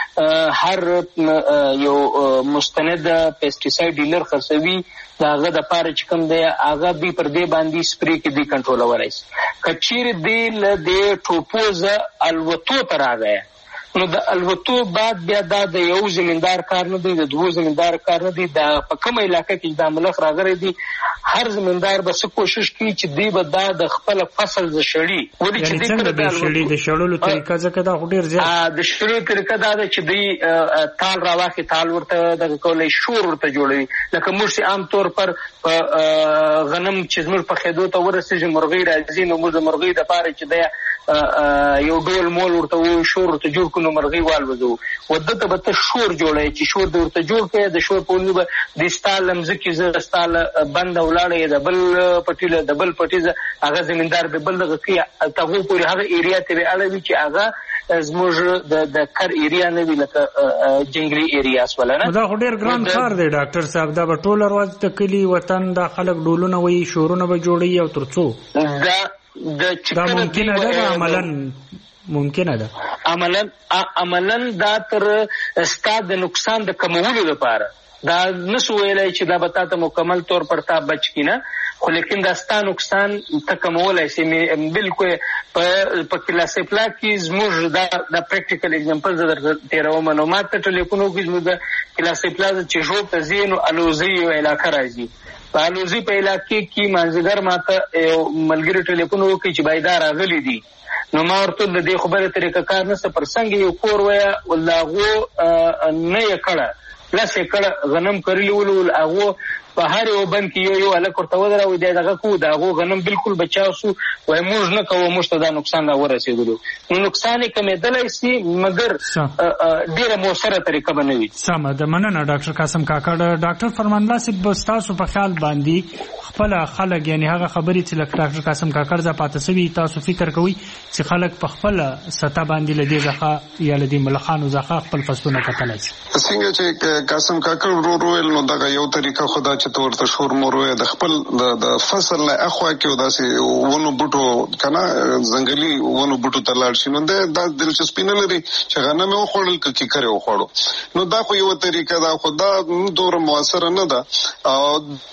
هر یو مستند پیسټیساید ډیلر خرڅوي داغه د پاره چې کوم دی هغه به پر دې باندې سپری کې دی کنټرولوي کچیر دی ل ټوپوز الوتو تر راغی نو د الوتو بعد بیا د یو زمیندار کار نه دی د دوه زمیندار کار نه دی د په کومه علاقې کې د ملخ راغری دی هر زمیندار به څه کوشش کوي چې دی به د خپل فصل ز شړی ولې چې دی څنګه د شړی د شړلو طریقه ځکه دا ډیر زیات د شړلو طریقه دا چې دی تال راواخي تال ورته د کولای شور ورته جوړوي لکه موږ عام طور پر غنم چې موږ په خېدو ته ورسېږي مرغۍ راځي نو موږ مرغۍ د پاره چې دی یو ډول مول ورته و شور ورته جوړ کړو مرغۍ والوځو ودته به ته شور جوړای چې شور ورته جوړ کړي د شور په لور د ستال لمزکی ز ستال بند ولاړې د بل پټیله د بل پټیزه هغه زمیندار به بل دغه کې تاسو پورې هغه ایریا ته اړوي چې هغه زموږ د کر ایریا نه وی لکه جنگلی ایریاس ولنه دا ډېر ګران کار دی ډاکټر صاحب دا به ټول ورځ د کلی وطن د خلک ډولونه وي شورونه به جوړي او ترڅو دا ممکنه ده ممکنه ده عملاً دا تر استاد د نقصان د کمولو لپاره دا نسو ویلای چې دا به تاسو مکمل طور پر تا بچ کینه خو لیکن دا ستا نقصان تکمولای شي بالکل په کلاسې پلا کې زموږ دا پریکټیکل اگزامپل در تیرو معلومات ته ټلیفونو کې زموږ کلاسې پلا چې جو تزین الوزی علاقه راځي په الوزی په علاقې کې منځګر ماته یو ملګری ټلیفون وکړي چې بایدار راغلي دي نو ما ورته د دې خبره طریقه کار نه پر څنګه یو کور ویا ولغه نه یکړه لاسه کړه غنم کړلی ول هغه په هر یو بند کې یو الک ورته ودرو دی دغه کو دغه غنم بالکل بچاو شو وای موږ نه کوو موږ ته دا نقصان را ورسېدلو نو نقصان یې کمېدلای شي مګر ډیره موثره طریقه بنوي سم د مننه ډاکټر قاسم کاکړ ډاکټر فرمان الله صاحب تاسو په خیال باندې خپل خلک یعنی هغه خبرې چې ډاکټر قاسم کاکړ ز پاتې سوي تاسو فکر کوئ چې خلک په خپل سطح باندې لدی ځخه یا لدی ملخانو ځخه خپل فصلونه کتلای شي څنګه چې قاسم کاکړ ورو نو دا یو طریقه خدا چې تورته شور مروه د خپل د فصل له اخوا کې داسې ونو بوټو کنه ځنګلي ونو بوټو تلاړ شي نو دا دلچسپي نه لري چې غنم او خړل کې کړو خړو نو دا خو یو طریقه دا خدا دور موثر نه ده او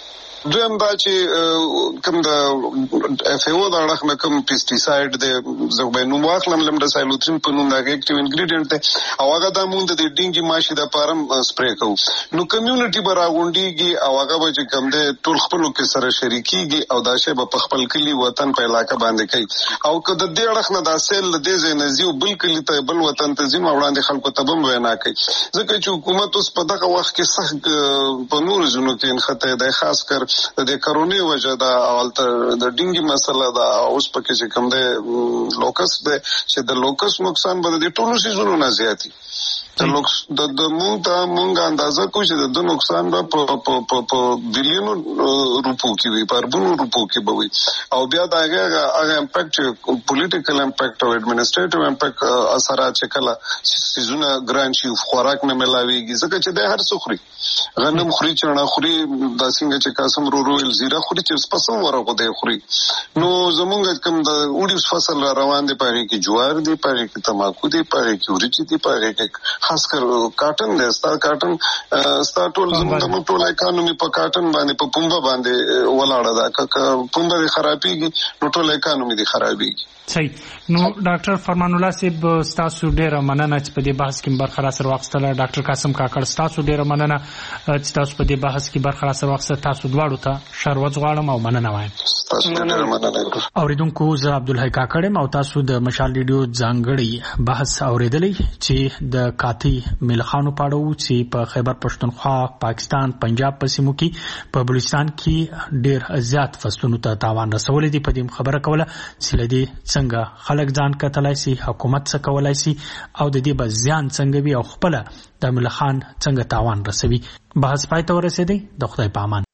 دویم دا چې کوم د اف ای او د اړخ نه کوم پیسټیساید د زغبې نوم واخلم لم د سایلوترین په نوم د اکټیو انګریډینټ ته او هغه د مونږ د ډینګي ماشي د پارم سپری کوو نو کمیونټي به راغونډيږي او هغه به چې کوم د ټول خپلو کې سره شریکيږي او دا شی په خپل کلی وطن په علاقه باندې کوي او که د دې اړخ نه دا سیل د دې ځنځیو بل کلی ته بل وطن ته ځم وړاندې خلکو ته بم وینا کوي ځکه چې حکومت اوس په دغه وخت کې سخت په نور ځینو کې خطه ده خاص کر د کرونا وجه دا اولته د ډینګي مسله دا اوس پکې چې کوم ده لوکس ده چې د لوکس نقصان به د ټولو سيزونو نه زیاتی د لوکس د مونږ اندازه کوي چې د نقصان به په بلیونو روپو کې وي په اربونو روپو کې به وي او بیا دا هغه امپیکټ پولیټیکل امپیکټ او اډمنسټریټیو امپیکټ اثرات چې کله سيزونه ګران شي خوراک نه ملاويږي ځکه چې د هر څه خوري غنم خوري چړه خوري د څنګه چې قاسم رویل زیره خوري چې پسم ورغه دی خوري نو زمونږ کوم د اوډیوس فصل روان دي پاره کې جوار دي پاره کې تماکو دي پاره کې ورچې دي پاره کې خاص کر کاټن دی ستا ټول زموږ ټول اکانومي په کاټن باندې په پومبا باندې ولاړه ده پومبا دي خرابيږي نو ټول اکانومي دي خرابيږي صحیح نو ډاکټر فرمان الله صاحب تاسو ډیره مننه چې په دې بحث کې برخه سره واخستله ډاکټر قاسم کاکړ تاسو ډیره مننه چې تاسو په دې بحث کې برخه سره واخسته تاسو دواړو ته شروع غواړم او مننه وایم تاسو ډیره مننه اوریدونکو زه عبدالحی کاکړ او تاسو د مشال ریډیو ځانګړي بحث اوریدلې چې د کاتی ملخانو پاړو چې په خیبر پښتونخوا پاکستان پنجاب په سیمو کې په بلوچستان کې ډیر زیات فصلونو ته تاوان رسولې دي په دې خبره کوله چې لدی څنګه خلک ځان کتلای شي حکومت څه کولای شي او د دې بزیان څنګه وي او خپل د ملخان څنګه تاوان رسوي بحث پای ته ورسېدی د خدای په امان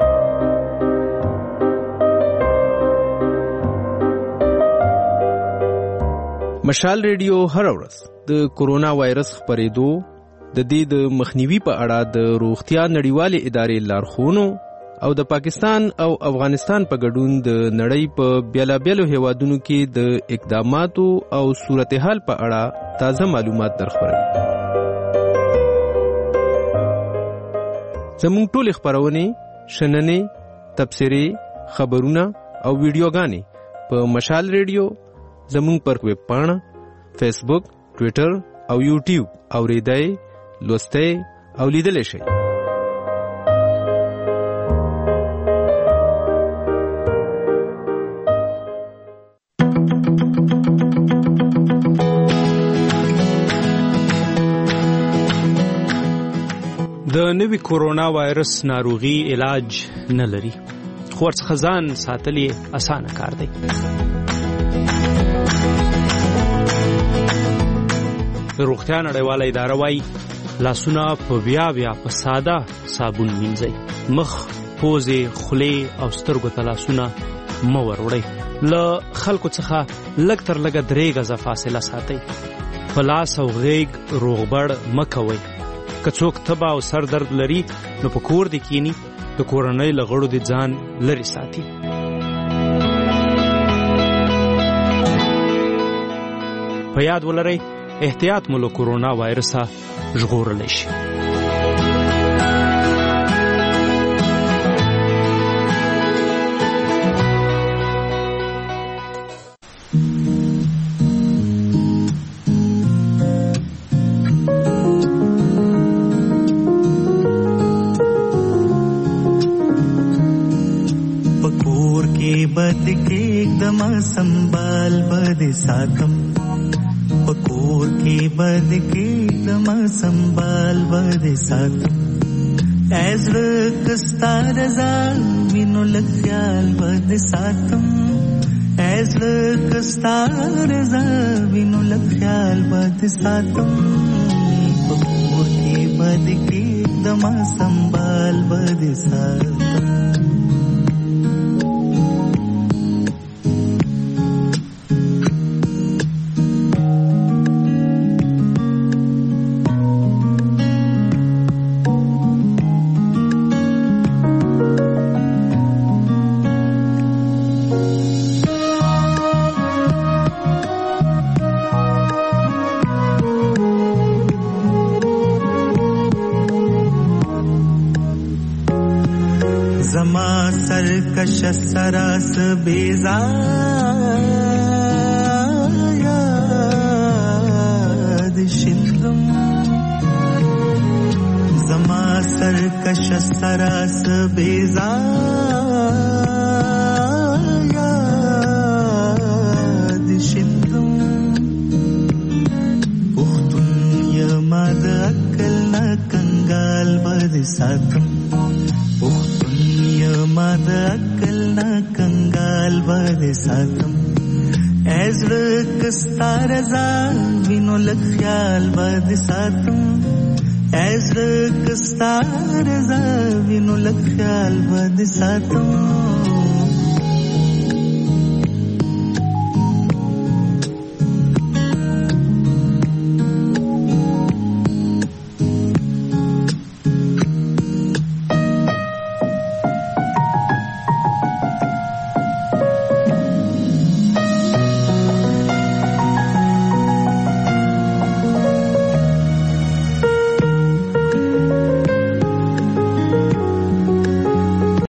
مشال ریډیو هر ورځ د کورونا وایرس خپرېدو د دې د مخنیوي په اړه د روغتیا نړیوالې ادارې لارښوونو او د پاکستان او افغانستان په ګډون د نړۍ په بیلابیلو هیوادونو کې د اقداماتو او صورتحال په اړه تازه معلومات درخبروي. زموږ ټول خبرونه شننې تبصرې خبرونه او ویډیوګانې په مشال ریډیو زموږ پر ویب پاڼه فیسبوک ټوئیټر او یوټیوب اوریدای لوستای او لیدل شي. د نوي کورونا وایرس ناروغي علاج نه لري خو ورڅخه ځان ساتل یې اسانه کار دی. د روغتیا نړیواله اداره وايي لاسونه په بیا په ساده صابون مینځئ، مخ پوزې خولې او سترګو ته لاسونه مه وروړئ، له خلکو څخه لږ تر لږه 3 غزه فاصله ساتئ، په لاس او غیږ روغبړ مه کوئ، که څوک تبه او سر درد لري نو په کور دې کینی، د کورنۍ له غړو دې ځان لرې ساتي. په یاد ولرئ احتیاط مو له کورونا وایرسه ژغورلی شي. संभाल बद सातम पकोर के बद के दम संभाल बद सातम ऐज़ कस्ता रज़ा विनो लख्याल बद सातम ऐज़ कस्ता रज़ा विनो लख्याल बद सातम पकोर के बद के दम संभाल बद सातम زما سرکش سراس بیزار شندم زما سرکش سراس بیزار شندم پختون یما د عقل نه کنګال بد ساتم ما د عقل نه کنګال باندې ساتم ازړه کستا رضا وینو لک خیال باندې ساتم ازړه کستا رضا وینو لک خیال باندې ساتم